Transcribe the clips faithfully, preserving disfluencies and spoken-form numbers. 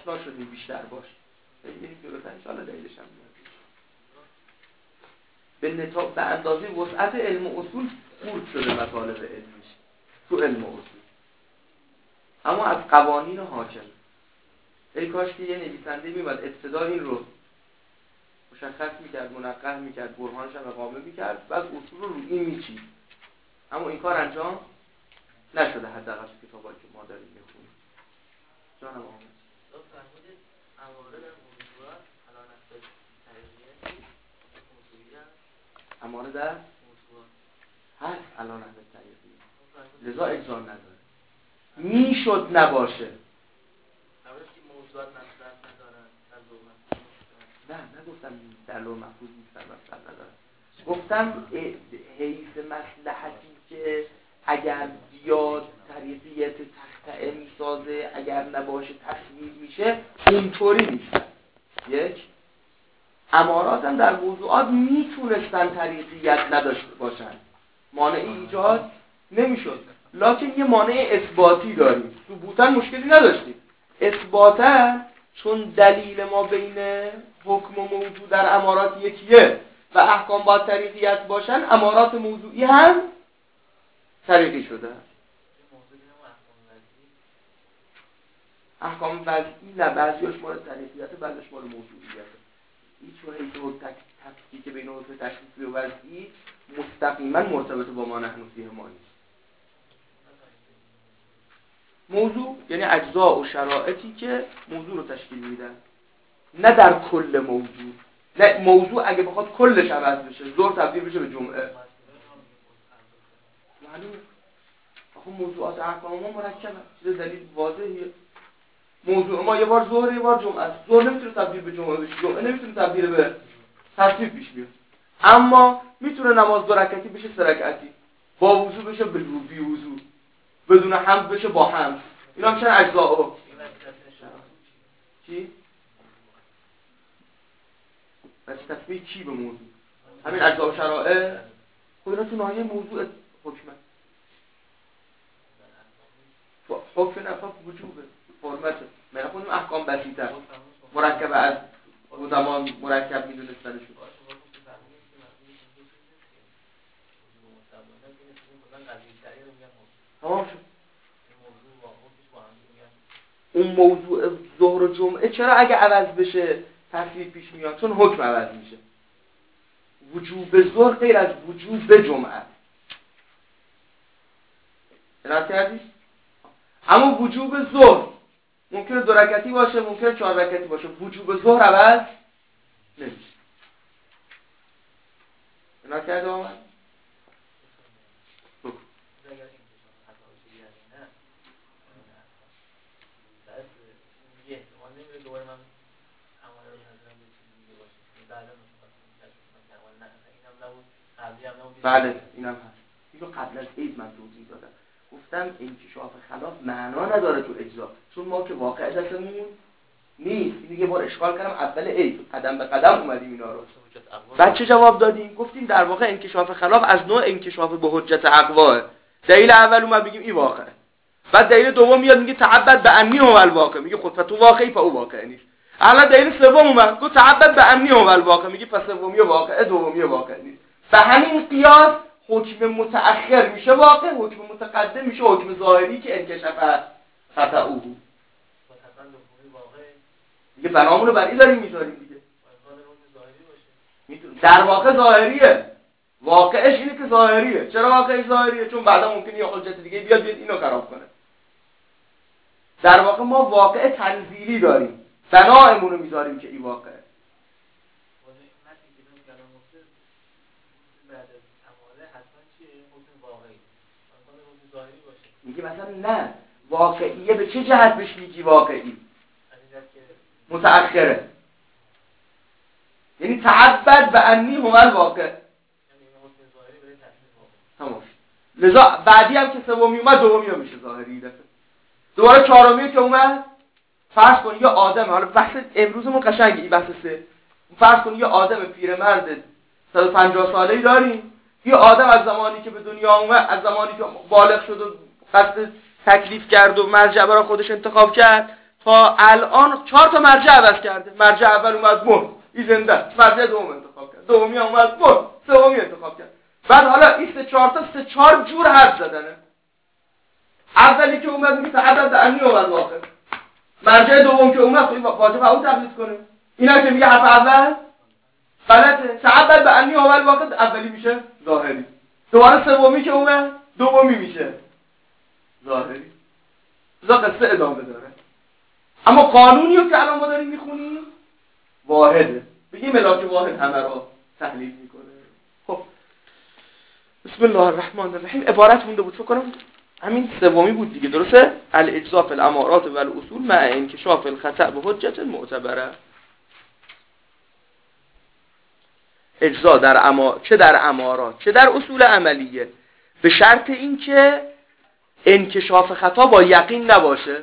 آشنا شدیم بیشتر باش ببینیم جلوتر ان شاءالله دلیلش هم میاد. به نتا... به اندازه وسعت علم اصول خورد شده مطالب علمیش تو علم اصول، اما از قوانین حاکم. ای کاش که یه نویسنده میومد ابتدا این رو مشخص میکرد، منقح میکرد، برهانش هم اقامه میکرد، بعد اصول رو رو این میچید. اما این کار انجام نشده، حداقل تو کتابایی که ما داریم میخونیم. جانم آمد دو فرمودید اماره در موضوعات علامت به طریقیه موضوعیه، اماره در موضوعات هست علامت به طریقیه، لذا اجزا نداره. میشد نباشه. اولش که موضوعات مصدر ندارن در لوح محفوظ. نه نگفتم در لوح محفوظ نیستن مصدر ندارن، گفتم حیث مصلحتی که اگر بیاد طریقیت تقطعه میسازه، اگر نباشه تصویر میشه، اونطوری نیستن. یک امارات هم در موضوعات میتونستن طریقیت نداشته باشن، مانعی ایجاد نمیشد، لکن یه مانع اثباتی داریم. ثبوتا مشکلی نداشتیم، اثباتا چون دلیل ما بین حکم و موضوع در امارات یکیه و احکام باید طریقیت باشن، امارات موضوعی هم طریقی شده. احکام وضعی نه، بعضیش مورد طریقیت، بعضیش مورد موضوعیت. هیچ حیث و تفکیک که بین حکم تشریفی و وضعی مستقیما مرتبط با ما نحن فیه ما نیست. موضوع یعنی اجزا و شرایطی که موضوع رو تشکیل میدن، نه در کل موضوع. نه موضوع اگه بخواد کلش عوض بشه، ظهر تبدیل بشه به جمعه، معلومه. آخه موضوعات احکام ما مرکبه، چیز دلیل واضحیه. موضوع ما یه بار ظهر یه بار جمعه است. ظهر نمیتونه تبدیل به جمعه بشه، جمعه نمیتونه تبدیل به تصویب پیش بیاد. اما میتونه نماز دو رکعتی بشه سه رکعتی، با وضو بشه به بی وضو، بدون حمد بشه با حمد. اینا میشن اجزا. چی؟ بس تصویب چی به موضوع؟ همین اجزا و شرائع. خب اینا تو ناحیه موضوع حکمه. حکم نفاق وجوبه، حرمته. من خودم احکام بسیطه مرکب از زمان مرکب میدونستنشون. تمام شد. اون موضوع ظهر و جمعه چرا اگه عوض بشه تصویر پیش میاد؟ چون حکم عوض میشه. وجوب ظهر غیر از وجوب جمعه. ارائه کردی؟ اما وجوب ظهر ممکنه دو رکعتی باشه، ممکنه چهار رکعتی باشه، وجوب ظهر عوض نمیشه. ارائه کرده آمد؟ بله اینم هست. اینو قبل از عید من توضیح دادم، گفتم انکشاف خلاف معنا نداره تو اجزا، چون ما که واقع دستمون نیست. اینو یه بار اشکال کردم اول عید، قدم به قدم اومدیم اینا رو. بعد چه جواب دادیم؟ گفتیم در واقع انکشاف خلاف از نوع انکشاف به حجت اقواه. دلیل اول اومد بگیم این واقعه، بعد دلیل دوم میاد میگه تعبد به انی هو الواقع، میگه خود تو واقعی پا او واقع نیست. الان دلیل سوم اومد گفت تعبد به انی هو الواقع، میگه پس سومی واقعه دومی واقع نیست. به همین قیاس حکم متأخر میشه واقع، حکم متقدم میشه حکم ظاهری که انکشف خطأه. دیگه بنامونو بر این داریم میذاریم دیگه. در واقع ظاهریه، واقعش اینه که ظاهریه. چرا واقعش ظاهریه؟ چون بعدا ممکنه یه حجت دیگه بیاد بیاد اینو خراب کنه. در واقع ما واقع تنزیلی داریم، بنامونو میذاریم که این واقعه. میگه مثلا نه واقعیه به چه جهت بهش میگی واقعی؟ متأخره، یعنی تعبد به انی هو الواقع. تمام. لذا بعدی هم که سومی اومد دومی هم میشه ظاهری دفعه. دوباره چهارمی که اومد، فرض کن یه آدم، حالا بحث امروزمون قشنگه این بحث سه، فرض کن یه آدم پیرمرد صد و پنجاه ساله‌ای داریم، یه آدم از زمانی که به دنیا اومد، از زمانی که بالغ شد و قصد تکلیف کرد و مرجع برای خودش انتخاب کرد تا الان چهار تا مرجع عوض کرده. مرجع اول اومد مرد، این زنده، مرجع دوم انتخاب کرد، دومی اومد مرد، سومی انتخاب کرد. بعد حالا این سه چهار تا سه چهار جور حرف زدنه. اولی که اومد میگه تعدد انی اومد واقع. مرجع دوم که اومد خیلی واجب او تقلید کنه. اینا که میگه حرف اول غلطه. تعدد به انی اومد واقع اولی میشه ظاهری. دوباره سومی که اومد دومی میشه ظاهری. بذار قصه ادامه داره. اما قانونی رو که الان ما داریم میخونیم واحده. بگیم ملاک واحد همه رو تحلیل میکنه. خب بسم الله الرحمن الرحیم. عبارت مونده بود فکر کنم همین سومی بود دیگه، درسته؟ الاجزاء فی الامارات و الاصول مع انکشاف الخطأ به حجت معتبره. اجزاء در اما چه در امارات چه در اصول عملیه، به شرط اینکه انکشاف خطا با یقین نباشه.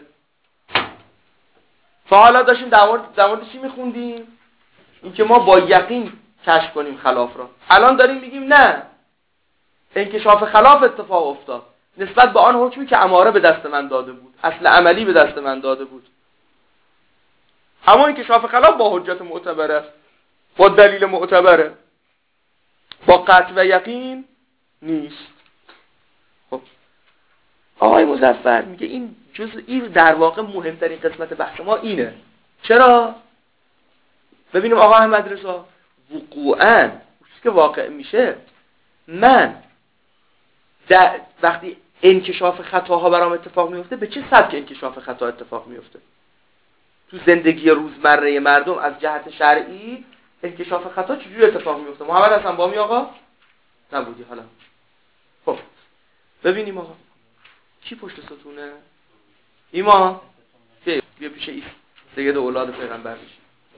تا حالا داشتیم در مورد در مورد چی میخوندیم؟ اینکه ما با یقین کشف کنیم خلاف را. الان داریم میگیم نه، انکشاف خلاف اتفاق افتاد نسبت به آن حکمی که اماره به دست من داده بود، اصل عملی به دست من داده بود. اما انکشاف خلاف با حجت معتبره است، با دلیل معتبره، با قطع و یقین نیست. خب آقای مظفر میگه این جزئی در واقع مهمترین قسمت بحث ما اینه. چرا؟ ببینیم آقا احمد رضا، وقوعاً چیزی که واقع میشه، من در وقتی انکشاف خطاها برام اتفاق میفته به چه سبک انکشاف خطا اتفاق میفته؟ تو زندگی روزمره مردم از جهت شرعی انکشاف خطا چجوری اتفاق میفته؟ محمد حسن بامی آقا نبودی حالا. خب ببینیم آقا کی پشت ستونه؟ ایمان بیا بیا پیش ایست سید اولاد پیغمبر بشی.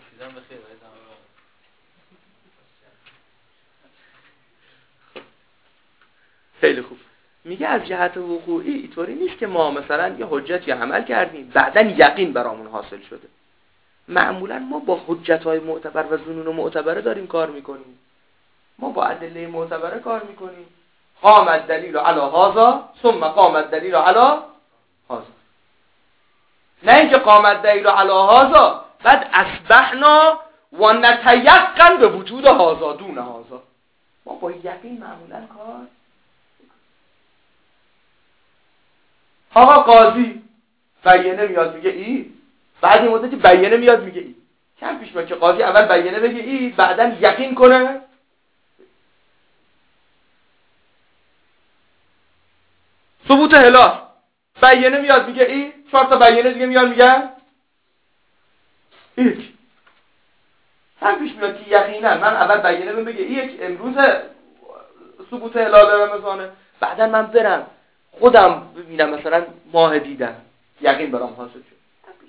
خیلی خوب. میگه از جهت وقوعی اینطوری نیست که ما مثلا یه حجت یا عمل کردیم بعداً یقین برامون حاصل شده. معمولاً ما با حجت‌های معتبر و ظنون معتبره داریم کار میکنیم. ما با ادله معتبره کار میکنیم. قام الدلیل علی هذا ثم قام الدلیل علی هذا. نه اینکه قام الدلیل علی هذا بعد اصبحنا و نتیقن به وجود هذا دون هذا. ما با یقین معمولاً کار. آقا قاضی بیانه میاد میگه ای، بعد این مدتی بیانه میاد میگه ای. کم پیش میاد که قاضی اول بیانه بگه ای بعداً یقین کنه. ثبوت هلال بیانه میاد میگه ای، چهار تا بیانه دیگه میاد میگن یک. کم پیش میاد که یقینا من اول بیانه بهم بگه یک امروز ثبوت هلال رمضانه، بعداً من برم خودم ببینم مثلا ماه دیدم یقین برام حاصل شد.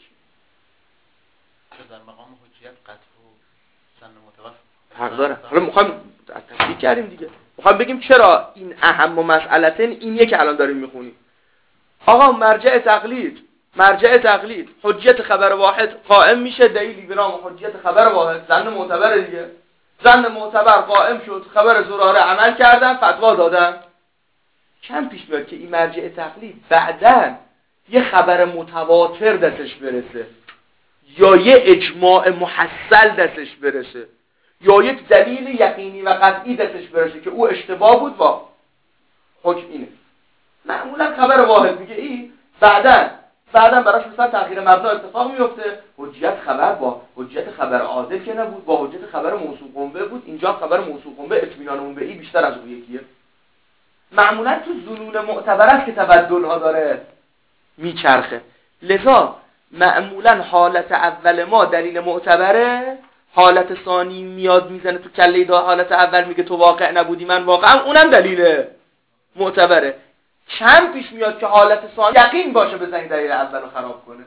در مقام حجیت قطع و سن متوفر حق داره. حالا میخوایم تفصیل کردیم دیگه، میخوایم بگیم چرا این اهم و مسئلتن اینیه که الان داریم میخونیم. آقا مرجع تقلید مرجع تقلید حجیت خبر واحد قائم میشه، دلیلی به نام حجیت خبر واحد زن معتبر دیگه. زن معتبر قائم شد، خبر زراره عمل کردن، فتوا دادن. کم پیش میاد که این مرجع تقلید بعداً یه خبر متواتر دستش برسه یا یه اجماع محصل دستش برسه یا یک دلیل یقینی و قطعی دستش برسه که او اشتباه بود و حکم اینه. معمولا خبر واحد میگه ای، بعداً بعداً براش مثلا تغییر مبنا اتفاق میفته، حجیت خبر با حجیت خبر عادل که نبود، با حجیت خبر موثوق به بود. اینجا خبر موثوق به اطمینان اون به ای بیشتر از اون یکیه. معمولا تو ظنون معتبر است که تبدل ها داره میچرخه. لذا معمولا حالت اول ما دلیل معتبره، حالت ثانی میاد میزنه تو کله دا، حالت اول میگه تو واقع نبودی من واقعم، اونم دلیل معتبره. کم پیش میاد که حالت ثانی یقین باشه بزنی دلیل اول رو خراب کنه.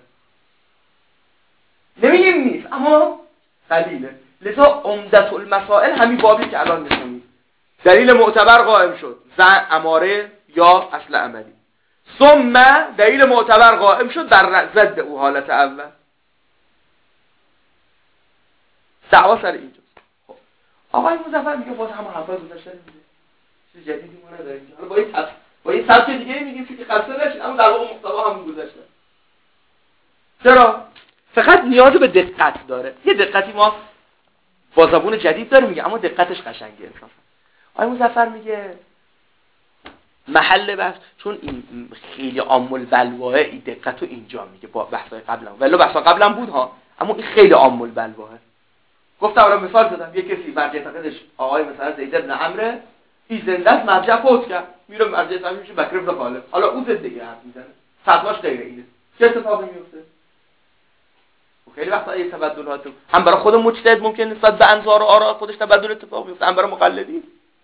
نمیگیم نیست اما دلیله. لذا عمدت المسائل همین بابی که الان میخونید، دلیل معتبر قائم شد، زن اماره یا اصل عملی، ثم دلیل معتبر قائم شد در ضد او حالت اول. دعوا سر اینجاست. خب آقای مظفر میگه باز همون حرفای گذشته میگه، چیز جدیدی ما نداریم. حالا با این تفصیل با این سبک دیگه میگیم که خسته نشید، اما در واقع محتوا همون گذشته. چرا؟ فقط نیاز به دقت داره. یه دقتی ما با زبون جدید داره میگه، اما دقتش قشنگه انصافا. آقای مظفر میگه محل بحث، چون این خیلی عام البلواه، این دقت رو اینجا میگه با بحثای قبلا، ولی بحثا قبلا بود ها، اما این خیلی عام البلواه. گفتم الان مثال زدم، یه کسی مرجع فقیدش آقای مثلا زید بن عمرو این زنده است، مرجع فوت کرد، میره مرجع فقیدش میشه بکر بن خالد، حالا اون زندگی حرف میزنه، فتواش غیر اینه، چه اتفاقی میفته؟ خیلی وقتا این تبدلات هم برای خود مجتهد ممکن نسبت به انظار و آراء خودش تبدل اتفاق میفته، هم برای مقلدین.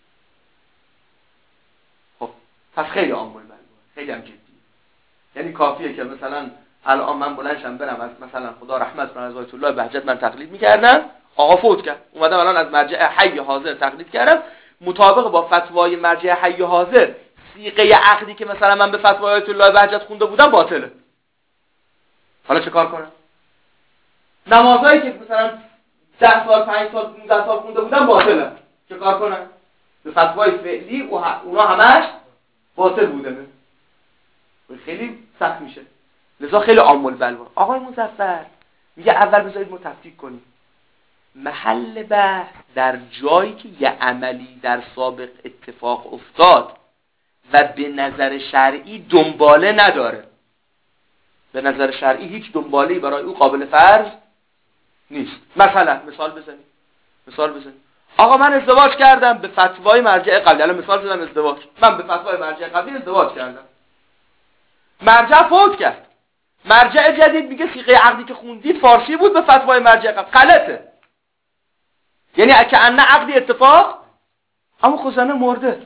خب پس خیلی عام البلواه، خیلی هم جدی. یعنی کافیه که مثلا الان من بلندشم برم از مثلا خدا رحمت کنه از آیت الله بهجت من تقلید میکردم، آقا فوت کرد، اومدم الان از مرجع حی حاضر تقلید کردم، مطابق با فتوای مرجع حی حاضر صیغه عقدی که مثلا من به فتوای آیت الله بهجت خونده بودم باطله. حالا چه کار کنم؟ نمازایی که مثلا ده سال پنج سال پانزده سال خونده بودم باطله، چه کار کنم؟ به فتوای فعلی اونا همش باطل بوده، خیلی سخت میشه. لذا خیلی عام البلوه. آقای مظفر میگه اول بذارید ما تفکیک کنیم. محل بحث در جایی که یه عملی در سابق اتفاق افتاد و به نظر شرعی دنباله نداره، به نظر شرعی هیچ دنباله‌ای برای او قابل فرض نیست. مثلا مثال بزنیم مثال بزنیم آقا من ازدواج کردم به فتوای مرجع قبلی، الان مثال زدم ازدواج، من به فتوای مرجع قبلی ازدواج کردم، مرجع فوت کرد، مرجع جدید میگه صیغه عقدی که خوندید فارسی بود به فتوای مرجع قبل، غلطه. یعنی اکه عقدی اتفاق، اما خود زنه مرده،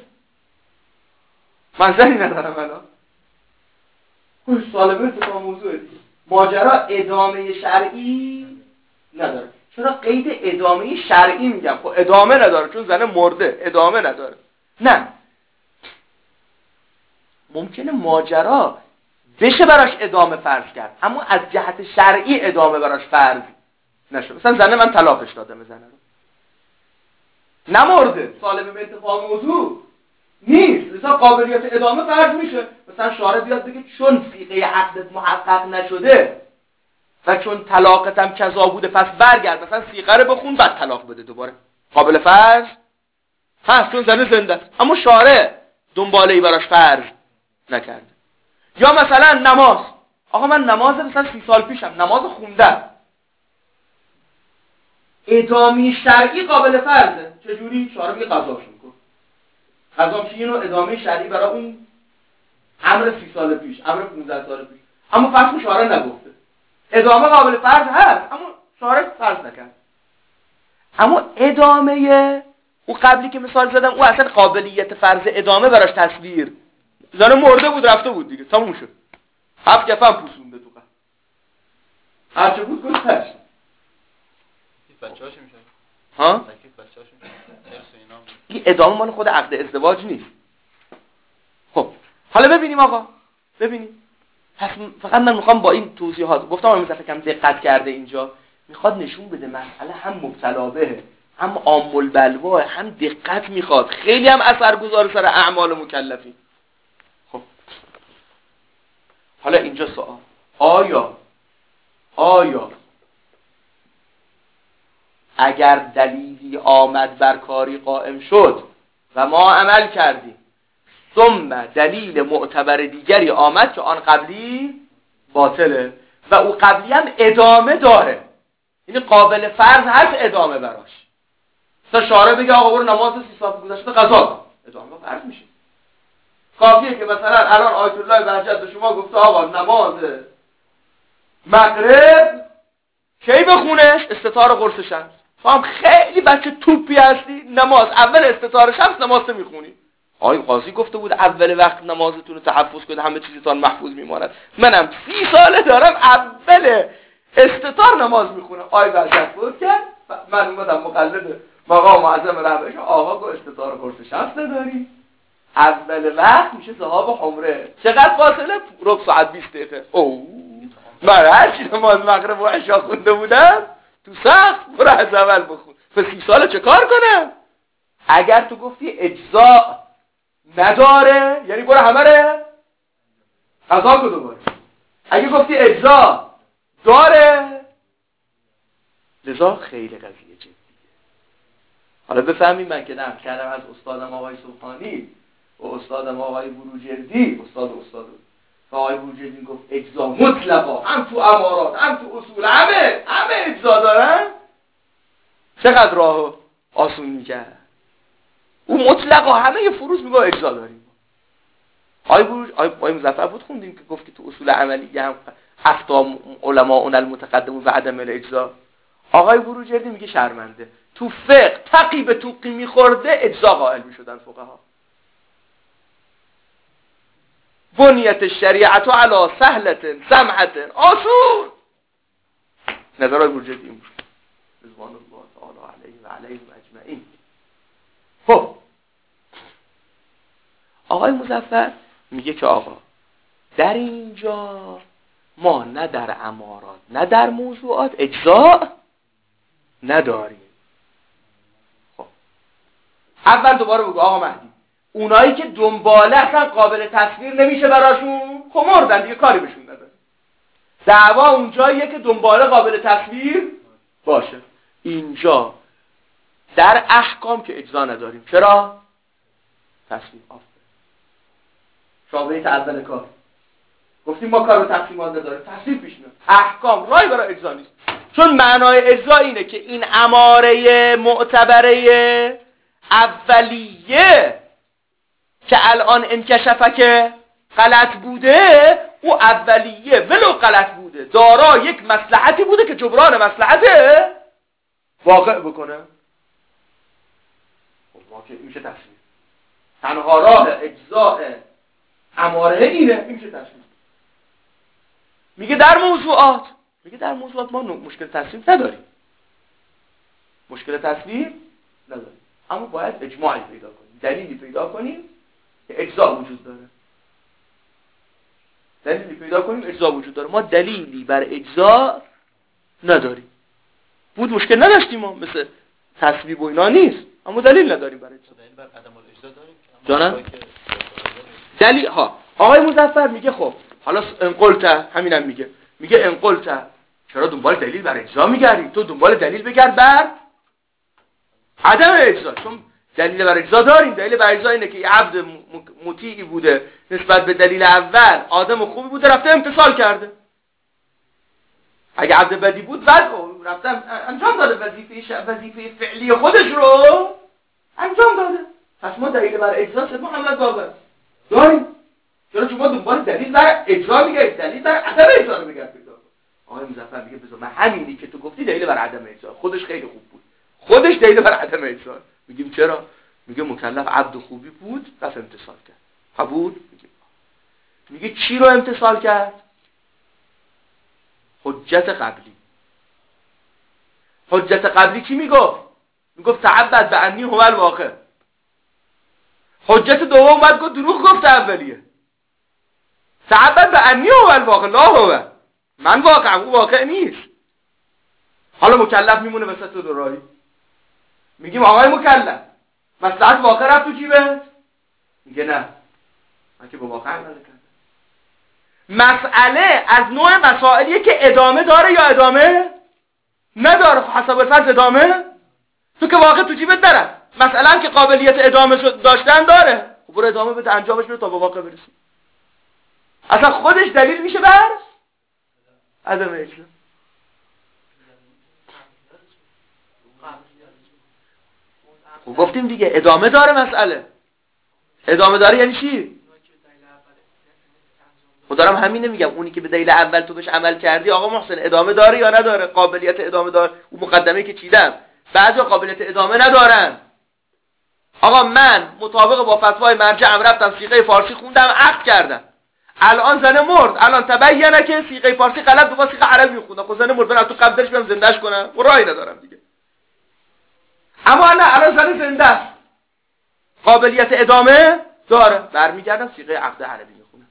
من زنی ندارم الان، خوش سالمه اتفاق موضوع دیگه. ماجرا ادامه شرعی نداره. چرا قید ادامه شرعی میگم؟ خب ادامه نداره چون زنه مرده، ادامه نداره. نه، ممکنه ماجرا بشه براش ادامه فرض کرد، اما از جهت شرعی ادامه براش فرض نشه. مثلا زنه من طلاقش دادم، زنه رو نمرده، سالمه به اتفاق موضوع نیست، لذا قابلیت ادامه فرض میشه. مثلا شارع بیاد بگه چون صیغه عقدت محقق نشده و چون طلاقت هم کذا بوده پس برگرد مثلا صیغه رو بخون بعد طلاق بده دوباره، قابل فرض هست چون زنه زنده است، اما شارع دنباله‌ای براش فرض نکرده. یا مثلا نماز، آقا من نماز مثلا سی سال پیشم نماز خوندم، ادامه شرعی قابل فرضه. چجوری؟ شارع میگه قضاش میکن، قضا میشه اینو ادامه شرعی برای اون امر سی سال پیش، امر پانزده سال پیش، اما فرض شارع نگفته، ادامه قابل فرض هست اما شارع فرض نکرد. اما ادامه اون قبلی که مثال زدم او اصلا قابلیت فرض ادامه براش تصویر، زن مرده بود رفته بود دیگه، تموم شد، هفت کفن پوسونده تو قبل، هرچه بود گذشت. بچه‌هاش میشه ها؟ تکلیف بچه‌هاش میشه ارث اینا. این ادامه مال خود عقد ازدواج نیست. خب حالا ببینیم آقا، ببینیم. پس فقط من میخوام با این توضیحات، گفتم من مثلا کم دقت کرده اینجا، میخواد نشون بده مسئله هم مبتلا بهه، هم عام البلواه، هم دقت میخواد، خیلی هم اثرگذار سر اعمال مکلفین. خب حالا اینجا سوال، آیا آیا اگر دلیلی آمد بر کاری قائم شد و ما عمل کردیم، ثم دلیل معتبر دیگری آمد که آن قبلی باطله و او قبلی هم ادامه داره، یعنی قابل فرض هست ادامه براش، تا شارع بگه آقا برو نماز سی سال گذشته قضا کن، ادامه فرض میشه. کافیه که مثلا الان آیت الله بهجت به شما گفته آقا نماز مغرب کی بخونش؟ استطار قرص شمس. تو هم خیلی بچه توپی هستی، نماز اول استطار شمس نماز میخونی. آقای قاضی گفته بود اول وقت نمازتون رو تحفظ کنید همه چیزتان محفوظ میماند، منم سی ساله دارم اول استطار نماز میخونم. آقای بهجت بود کرد، من اومدم مقلد مقام معظم رهبری، آقا گو استطار قرص شمس نداری؟ اول وقت میشه صحاب حمره. چقدر فاصله؟ ربع ساعت بیست دقیقه. اوه من هرچی نماز مغرب و عشا خونده بودم تو سخت برو از اول بخون. پس سی ساله چه کار کنم؟ اگر تو گفتی اجزا نداره یعنی برو همه ره قضا کن دوباره. اگه گفتی اجزا داره لذا خیلی قضیه جدیه. حالا بفهمیم من که نقل کردم از استادم آقای سبحانی و استادم آقای بروجردی، استاد استاد و آقای بروجردی گفت اجزا مطلقا هم تو امارات هم تو اصول همه همه اجزا دارن، چقدر راه آسون میکرد. اون مطلقا همه یه فروز میگه اجزا داریم. آقای بروج آقای مظفر بود خوندیم که گفت که تو اصول عملی هم افتام علماء اون المتقدمون و عدم الاجزا. آقای بروجردی میگه شرمنده تو فقه تقی به توقی میخورده اجزا قائل میشدن فقها. بنیت شریعت و علی سهلت سمحت آسون. نظر آقای بروجردی این بود رضوان الله تعالی علیه و علیهم اجمعین. خب آقای مظفر میگه که آقا در اینجا ما نه در امارات نه در موضوعات اجزا نداریم. خب اول دوباره بگو آقا مهدی اونایی که دنباله اصلا قابل تصویر نمیشه براشون خب مردن دیگه، کاری بهشون نداره. دعوا اونجاییه که دنباله قابل تصویر باشه. اینجا در احکام که اجزا نداریم. چرا؟ تصویر آفر شابهیت اول کار گفتیم ما کار رو تقسیمات نداریم، تصویر پیش میاد. احکام رای برای اجزا نیست، چون معنای اجزا اینه که این اماره معتبره اولیه که الان انکشفه که غلط بوده، او اولیه ولو غلط بوده دارا یک مصلحتی بوده که جبران مصلحته واقع بکنه. واقع میشه تصویر. تنها راه اجزاء اماره اینه، این میشه تصویر. میگه در موضوعات میگه در موضوعات ما مشکل تصویر نداریم، مشکل تصویر نداریم، اما باید اجماعی پیدا کنیم، دلیلی پیدا کنیم که اجزا وجود داره. دلیلی پیدا کنیم اجزا وجود داره. ما دلیلی بر اجزا نداریم. بود مشکل نداشتیم ما، مثل تصویب و اینا نیست، اما دلیل نداریم برای اجزا. دلیل بر عدم الاجزا داریم جانم دلیل ها. آقای مظفر میگه خب حالا انقلت همینم میگه میگه انقلت چرا دنبال دلیل بر اجزا میگردی؟ تو دنبال دلیل بگرد بر عدم اجزا، چون دلیل بر اجزا داریم. دلیل بر اجزا اینه که یه عبد مطیعی بوده نسبت به دلیل اول، آدم خوبی بوده رفته امتثال کرده. اگه عبد بدی بود بعد رفته انجام داده وظیفه وظیفه فعلی خودش رو انجام داده. پس ما دلیل بر اجزا سید محمد باقر داریم. چرا شما دنبال دلیل بر اجزا میگردید؟ دلیل بر عدم اجزا رو میگرد پیدا کن. آقای مظفر میگه بذار من همینی که تو گفتی دلیل بر عدم اجزا، خودش خیلی خوب بود، خودش دلیل بر عدم اجزا. میگیم چرا؟ میگه مکلف عبد خوبی بود رفت امتثال کرد. قبول؟ میگیم میگه چی رو امتثال کرد؟ حجت قبلی. حجت قبلی چی میگفت؟ میگفت تعبد به انی هو الواقع. حجت دوم بعد گفت دروغ گفت اولیه. تعبد به انی هو الواقع لا هو، من واقعم او واقع نیست. حالا مکلف میمونه وسط دو راهی. میگیم آقای مکلف مصلحت واقع رفت تو جیبت؟ میگه نه، من که با واقع عمل کردم. مسئله از نوع مسائلیه که ادامه داره یا ادامه نداره. حسب الفرض ادامه، تو که واقع تو جیبت داره، مسئله هم که قابلیت ادامه داشتن داره، خب برو ادامه بده، انجامش بده تا به واقع برسی. اصلا خودش دلیل میشه بر عدم اجزا. خب گفتیم دیگه ادامه داره مسئله. ادامه داره یعنی چی؟ خب دارم همینه میگم، اونی که به دلیل اول تو بهش عمل کردی آقا محسن ادامه داره یا نداره؟ قابلیت ادامه داره. اون مقدمه که چیدم بعضی قابلیت ادامه ندارن. آقا من مطابق با فتوای مرجعم رفتم صیغه فارسی خوندم عقد کردم، الان زنه مرد، الان تبینه که صیغه فارسی غلط بود، صیغه عربی خوندم. خب زنه مرد برام تو قبرش بیام زندهش کنم و راهی ندارم دیگه. اما نه، الان زنه زنده است، قابلیت ادامه داره، برمیگردم صیغه عقد عربی میخونم.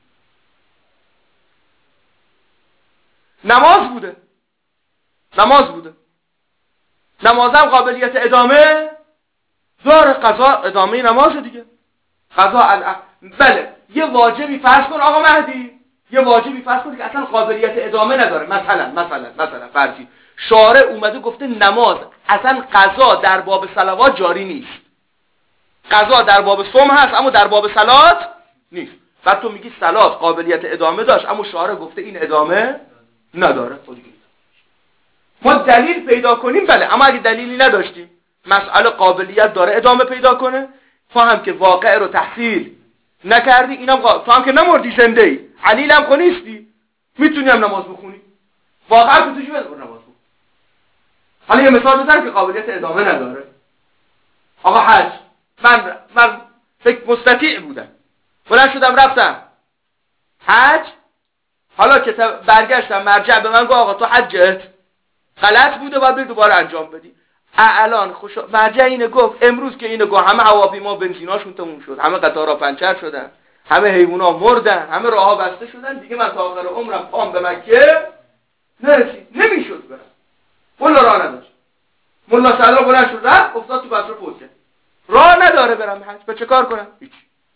نماز بوده نماز بوده نمازم قابلیت ادامه داره، قضا ادامه نماز دیگه. قضا ال... بله یه واجبی فرض کن آقا مهدی، یه واجبی فرض کن که اصلا قابلیت ادامه نداره. مثلا مثلا مثلا فرضی شارع اومده گفته نماز اصلا قضا در باب صلوات جاری نیست، قضا در باب صوم هست اما در باب صلات نیست. بعد تو میگی صلات قابلیت ادامه داشت اما شارع گفته این ادامه نداره. ما دلیل پیدا کنیم بله، اما اگه دلیلی نداشتیم مسئله قابلیت داره ادامه پیدا کنه، تو هم که واقع رو تحصیل نکردی، اینم قا... تو هم که نمردی زنده ای، علیل هم نیستی، میتونی هم نماز بخونی، واقعا که توش بذار نماز بخون. حالا یه مثال بزنم که قابلیت ادامه نداره. آقا حج، من من فکر مستطیع بودم، بلند شدم رفتم حج، حالا که برگشتم مرجع به من گفت آقا تو حجت غلط بوده باید بری دوباره انجام بدی. الان خوش مرجع اینه گفت امروز که اینه گفت همه هواپیما بنزیناشون تموم شد، همه قطارها پنچر شدن، همه حیونا مردن، همه راهها بسته شدن، دیگه من تا آخر عمرم پام به مکه نرسید، نمیشد برم، ملا راه نداشت. ملا صدرا بلند شد رفت افتاد تو بصره فوت کرد، راه نداره برم حج، به چه کار کنم؟ هیچ.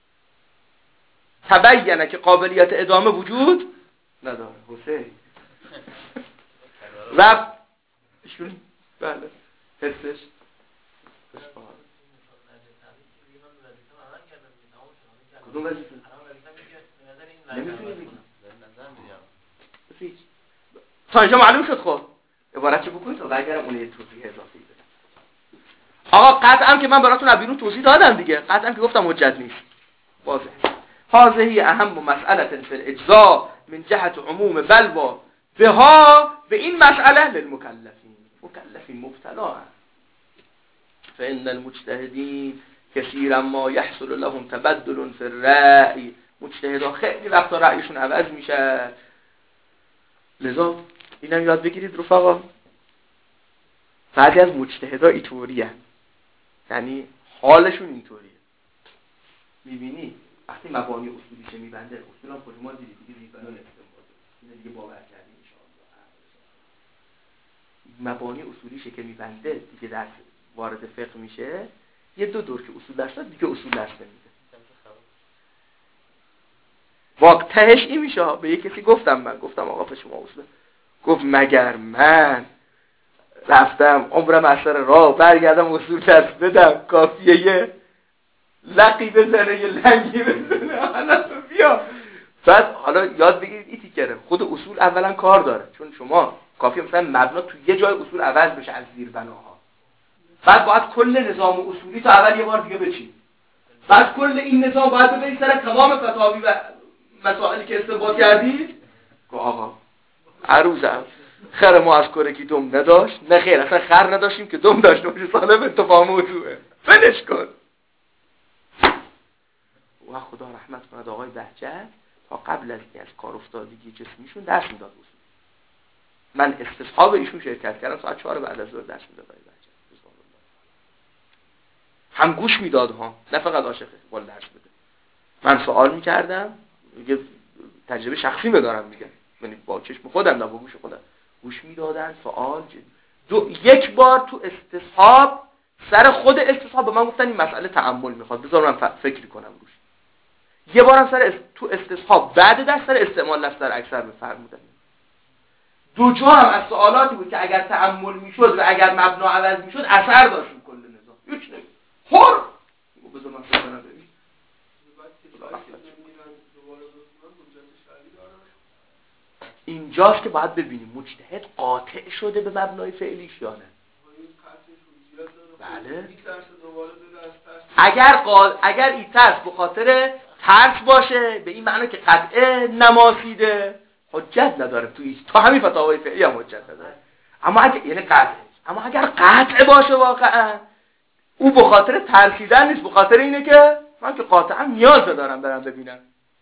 تبینه که قابلیت ادامه وجود نداره. حسین رفت ایشون بله حسش کدوم وظیفه؟ نمیتونی بگی تا اینجا معلوم شد. خب عبارت چه بکنید تا برگرم اون یه توضیح اضافی بدم. آقا قطعا که من براتون از بیرون توضیح دادم دیگه، قطعا که گفتم حجت نیست، واضح. هذه اهم مسئله فی الاجزاء من جهت عموم بلوا بها، به این مسئله للمکلفین، مکلفین مبتلا هست. فإن المجتهدین کثیرا ما یحصل لهم تبدل فی الرأی، مجتهدا خیلی وقتا رأیشون عوض میشه. لذا اینم یاد بگیرید رفقا، بعضی از مجتهدا اینطوریه، یعنی حالشون اینطوریه. میبینی وقتی مبانی اصولیشه میبنده، اصولا خود ما دیدید دیگه ریبنان استنباطه، اینه دیگه باور کردیم انشاءالله. مبانی اصولیشه که میبنده دیگه درس وارد فقه میشه، یه دو دور که اصول درس داد دیگه اصول درس نمیده. واقعتش این میشه. به یک کسی گفتم، من گفتم آقا به شما اصول، گفت مگر من رفتم عمرم اثر راه برگردم اصول درس بدم، کافیه یه لقی بزنه یه لنگی بزنه حالا بیا. بعد حالا یاد بگیرید این تیکره خود اصول اولا کار داره، چون شما کافیه مثلا مبنا تو یه جای اصول عوض بشه از زیر بناها، بعد باید کل نظام اصولی تو اول یه بار دیگه بچین، بعد کل این نظام باید ببری سر تمام فتاوی و مسائلی که استنباط کردید. آقا عروضم خر ما از کرکی دم نداشت، نه خیر اصلا خر نداشتیم که دم داشته باشه، سالم انتفاع موضوعه، فنش کن. و خدا رحمت کند آقای بهجت تا قبل از این از کار افتادگی جسمیشون درس میداد اصول. من استصحاب ایشون شرکت کردم، ساعت چهار بعد از ظهر درس میداد آقای بهجت، هم گوش میداد ها، نه فقط عاشق اقبال درس بده. من سوال میکردم، میگه تجربه شخصی ندارم، میگه یعنی با چشم خودم نه با گوش خودم گوش میدادن سوال دو یک بار تو استصحاب سر خود استصحاب به من گفتن این مسئله تأمل میخواد، بذار من فکر کنم روش. یه بارم سر است... تو استصحاب بعد در سر استعمال لفظ در اکثر بفرمودن. دو جا هم از سوالاتی بود که اگر تأمل میشد و اگر مبنا عوض میشد اثر داشت کل نظام. یک نگاه هر بذار من فکر کنم ببین اینجاست که باید ببینیم مجتهد قاطع شده به مبنای فعلیش یا نه. بله اگر قال اگر این ترس به خاطر ترس باشه به این معنی که قطعه نماسیده حجت نداره، توی تا همین فتاوای فعلی هم حجت نداره. اما اگر یعنی قطعه، اما اگر قطعه باشه واقعا او به خاطر ترسیدن نیست، به خاطر اینه که من که قاطعا نیاز دارم برم ببینم،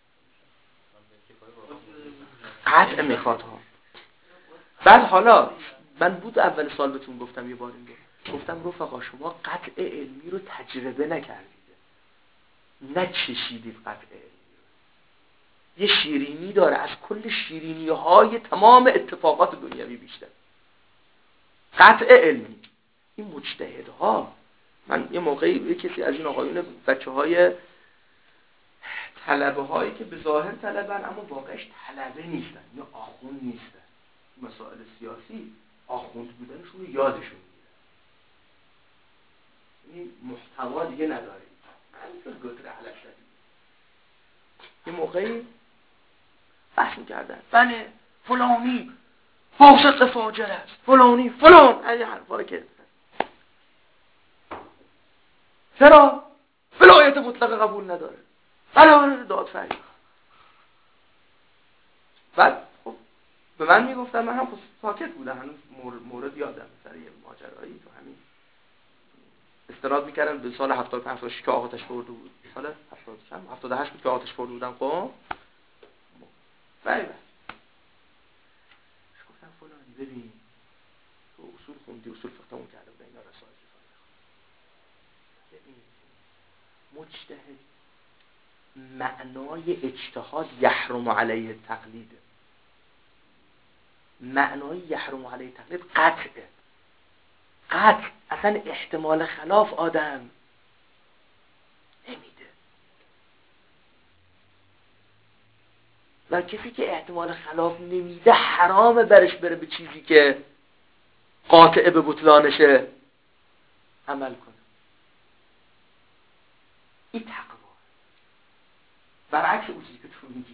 قطع میخواد ها. بعد حالا من بود اول سال بهتون گفتم یه بار اینو گفتم رفقا شما قطع علمی رو تجربه نکردید، نچشیدید قطع علمی رو. یه شیرینی داره از کل شیرینی های تمام اتفاقات دنیوی بیشتر. قطع علمی این مجتهدها، من یه موقعی یه کسی از این آقایون بچه های طلبه هایی که به ظاهر طلبن اما واقعش طلبه نیستن یا آخون نیستن، مسائل سیاسی آخوند بودنشون رو یادشون میگیره. این محتوا دیگه نداره. همینطور گتره علک شدید. یه موقعی بحث میکردن بله فلانی فاسق فاجر است، فلانی فلان، از این حرفا که چرا؟ ولایت مطلق قبول نداره، بله دادفعی. بعد خب به من میگفتن، من هم خب ساکت بودم، هنوز مورد یادم سر یه ماجرایی تو همین استناد میکردن به سال هفتاد و پنج که آتش برده بود، سال هفتاد چند هفتاد و هشت بود که آتش برده بودن. خب بله بله گفتم فلانی ببین تو اصول خوندی، اصول فقهمون کرده بودن اینا رسائل رسائل ببین مجتهد معنای اجتهاد یحرم علیه تقلید، معنای یحرم علیه تقلید قطعه، قطع اصلا احتمال خلاف آدم نمیده. و کسی که احتمال خلاف نمیده حرامه برش بره به چیزی که قاطعه به بطلانشه عمل کنه. این تقوا برعکس اون چیزی که تو میگی.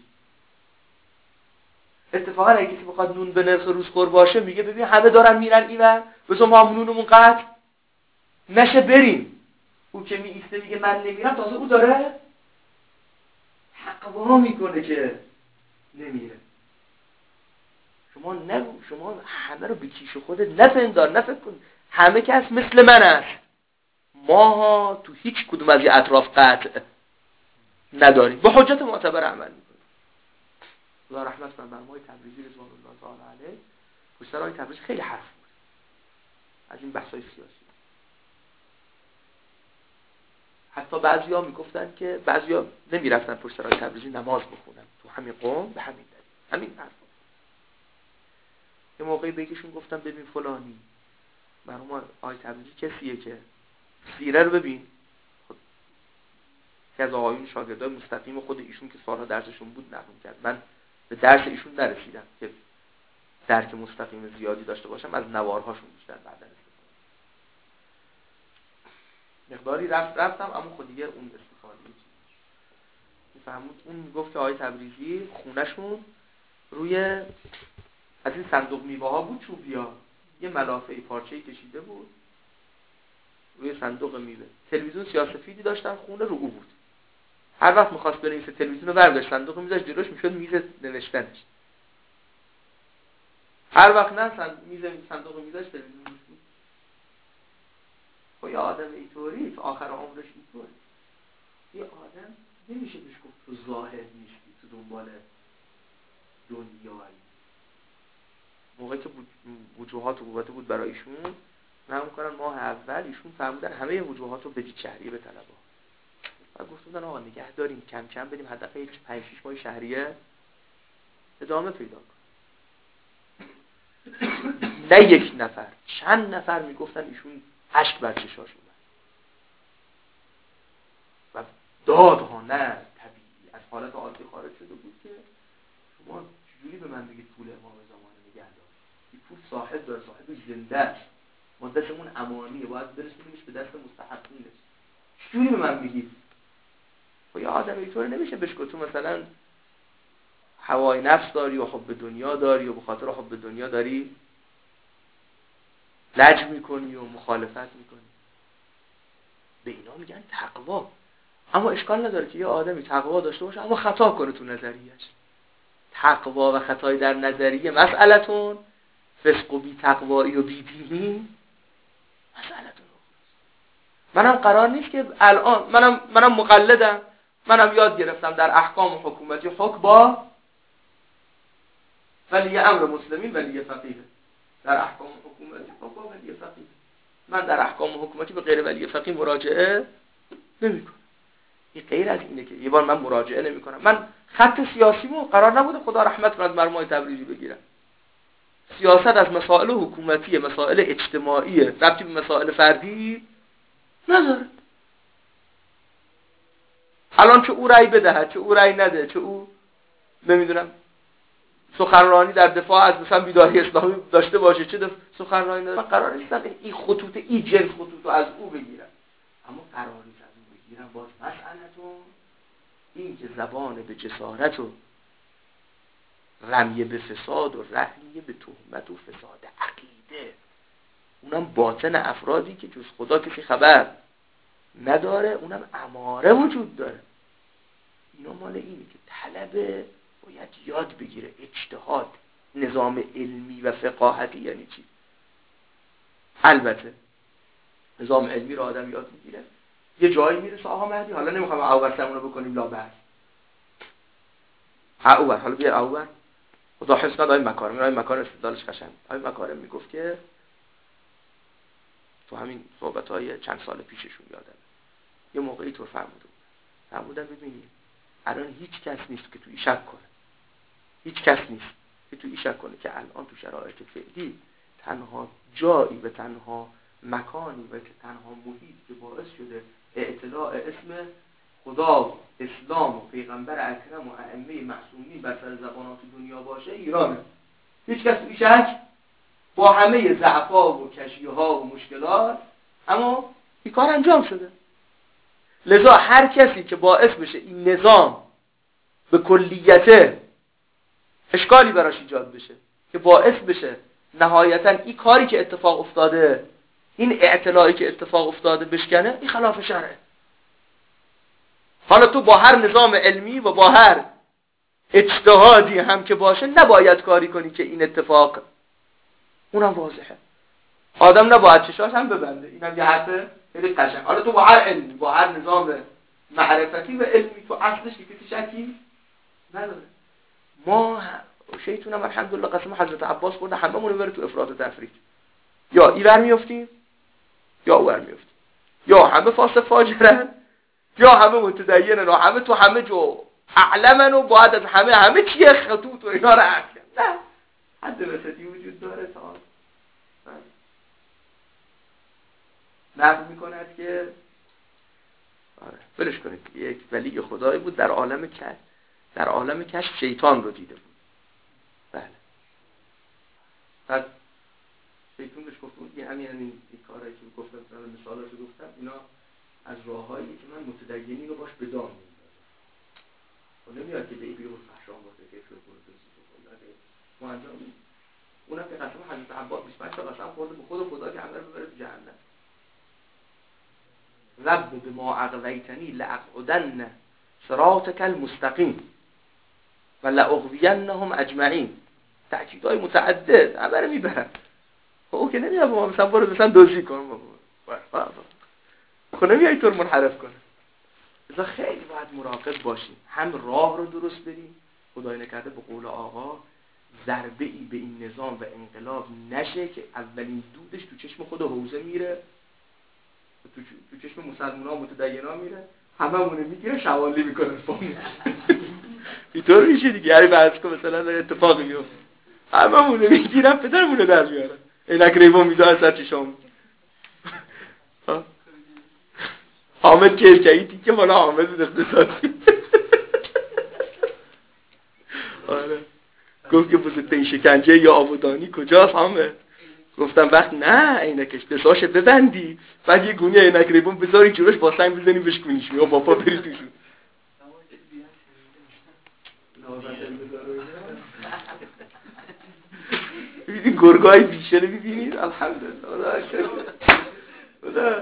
اتفاقا اگه کسی بخواد نون به نرخ روزخور باشه میگه ببین همه دارن میرن اینور بذار ما هم نونمون قطع نشه بریم. او که می ایسته میگه من نمیرم، تازه او داره تقوا میکنه که نمیره. شما نگو، شما همه رو به کیش خودت نپندار، نفکر کن همه کس مثل من است. ما تو هیچ کدوم از این اطراف قطع نداریم، با حجت معتبر عمل میکنیم. خدا رحمت کنه بر آقای تبریزی رضوان الله تعالی علیه. پشت سر آقای تبریزی خیلی حرف بود از این بحث‌های سیاسی. حتی بعضیا میگفتن که بعضیا نمیرفتن پشت سر آقای تبریزی نماز بخونن تو همین قوم، به همین دلیل همین حرف. یه موقعی بهشون گفتم ببین فلانی مرحوم آقای تبریزی کسیه که سیره رو ببین، که از آقایون شاگردای مستقیم خود ایشون که سالها درسشون بود نقل کرد. من به درس ایشون نرسیدم که درک مستقیم زیادی داشته باشم، از نوارهاشون بیشتر بعداً استفاده مقداری رفت رفتم اما خود دیگه اون استفاده میفهمید. اون گفت که آقای تبریزی خونهشون روی از این صندوق میوه ها بود، چوبیا، یه ملافه پارچه‌ای کشیده بود روی صندوق میوه. تلویزیون سیاه‌سفیدی داشتن خونه رو او بود. هر وقت می‌خواست بنویسه تلویزیون رو برداشت صندوق میذاشت جلوش، میشد میز نوشتنش. هر وقت نه صند... میز صندوق میذاشت تلویزیون بود. خب یه آدم اینطوری تو آخر عمرش اینطوری، یه آدم نمیشه بهش گفت تو زاهد نیستی، تو دنبال دنیایی. موقعی که وجوهات و قوت بود برای ایشون، من می‌کنم ماه اول ایشون فرمودن همه وجوهات رو بدید شهریه به طلبا. و گفتن آقا نگه داریم کم کم بریم حداقل پنج شش ماه شهریه ادامه پیدا کنه. نه یک نفر، چند نفر میگفتن ایشون اشک بر چشاش اومد و داد ها نه طبیعی از حالت عادی خارج شده بود که شما چجوری به من بگید پول امام زمانه نگه دار؟ این پول صاحب داره، صاحب زنده است، مدتمون امانیه، باید برسونیمش به دست مستحقینش. چجوری به من میگید؟ خب یه آدم اینطور نمیشه بهش گفت تو مثلا هوای نفس داری و حب دنیا داری و به خاطر حب دنیا داری لج میکنی و مخالفت میکنی. به اینا میگن تقوا. اما اشکال نداره که یه آدمی تقوا داشته باشه اما خطا کنه تو نظریه‌اش. تقوا و خطای در نظریه مسئلتون، فسق و بی تقوایی و بی دینی مسئلتون. منم قرار نیست که الان منم منم مقلدم، منم یاد گرفتم در احکام حکومتی حکم با ولی امر مسلمین ولی فقیه. در احکام حکومتی حکم با ولی فقیه. من در احکام حکومتی به غیر ولی فقیه مراجعه نمی‌کنم. این غیر از اینه که یه بار من مراجعه نمی‌کنم. من خط سیاسیمو قرار نبوده خدا رحمت کنه مرمای تبریزی بگیرم. سیاست از مسائل حکومتی، مسائل اجتماعی، ربطی به مسائل فردی نداره. الان چه او رأی بدهد، چه او رأی نده، چه او نمیدونم سخنرانی در دفاع از مثلا بیداری اسلامی داشته باشه، چه دف... سخنرانی داره. من قرار نیستم این خطوط این جنس خطوط رو از او بگیرم، اما قرار نیست از او بگیرم. باز مسئلتون این که زبان به جسارت و رمیه به فساد و رحلیه به تهمت و فساد عقیده، اونم باطن افرادی که جز خدا کسی خبر نداره، اونم اماره وجود داره. اینا مال اینه که طلبه باید یاد بگیره اجتهاد، نظام علمی و فقاهتی یعنی چی. البته نظام علمی رو آدم یاد میگیره یه جایی میرسه آقا مهدی، حالا نمیخوام اوورسمون رو بکنیم لا بحث اوور، حالا بیا اوور خدا حفظ نداره. این مکارم این مکارم استدلالش قشنگ. این مکارم میگفت که تو همین صحبت‌های چند سال پیششون یادم یه موقعی تو فرموده بود فرمودن ببینید الان هیچ کس نیست که توی شک کنه، هیچ کس نیست که توی شک کنه که الان تو شرایط فعلی تنها جایی و تنها مکانی و تنها محیط که باعث شده اطلاع اسم خدا، اسلام و پیغمبر اکرم و ائمه معصومین بر سر زبانات دنیا باشه ایرانه. هیچ کس توی شک، با همه ضعف‌ها و کشی‌ها و مشکلات، اما این کار انجام شده. لذا هر کسی که باعث بشه این نظام به کلیته اشکالی براش ایجاد بشه که باعث بشه نهایتاً این کاری که اتفاق افتاده، این اعتلاعی که اتفاق افتاده بشکنه، این خلاف شرعه. حالا تو با هر نظام علمی و با هر اجتهادی هم که باشه نباید کاری کنی که این اتفاق، اونم واضحه. آدم نباید چشاش هم ببنده. اینم یه حرفه خیلی قشنگ. حالا تو با هر علمی، با هر نظام معرفتی و علمی، تو اصلش که کسی شکی نداره. ما شیطونم الحمدلله قسم حضرت عباس خورده هممون رو بره تو افراط و تفریط. یا اینور میافتیم یا اونور میافتیم، یا همه فاسق فاجرن یا همه متدینن و همه تو همه جو اعلمن و باید از همه همه چیه خطوط و اینا رو عقل. نه، حد وسطی وجود داره. تا نقل میکند که آره بلش کنید یک ولی خدایی بود در عالم کش در عالم کش شیطان رو دیده بود. بله. بعد شیطان بهش گفت بود یه همین این کارهایی که گفتم مثلا مثالاشو گفتم، اینا از راههایی که من متدینی رو باش به دام میندازم. و نمیاد که به این بیرون فحشام باشه که فکر کنه تو چیزی ما انجام میدیم. اونم که قسم حضرت عباس بیست و پنج تا قسم خورده به خود خدا که همه رو ببره تو جهنم. رب بما اغویتنی لاقعدن صراطک المستقیم و لاغوینهم اجمعین. تأکیدهای متعدد همه رو میبرن. او که نمیاد ما مثلا برو مثلا دوزی کن خب نمیاد اینطور منحرف کنه. لذا خیلی باید مراقب باشیم، هم راه رو درست بریم. خدای نکرده به قول آقا ضربه ای به این نظام و انقلاب نشه که اولین دودش تو چشم خود حوزه میره، تو, تو چشم مسلمان ها متدینا میره، همه مونه میگیره شوالی میکنن فامیل. اینطور میشه دیگه. یعنی بعض که مثلا اتفاقی میفته همه مونه میگیرن پدرمونه در میارن اینک ریوان میزان سر چشام. حامد کرکیتی که مالا حامد اقتصادی آره گفت که بزرگترین شکنجه یا آبادانی کجاست حامد؟ گفتم وقت نه عینکش دستاش ببندی بعد یه گونی عینک ریبون بذاری جلوش با سنگ بزنی بشکنیش یا با پا بری توشون. ببینید گرگای بیشه رو ببینید الحمدلله خدا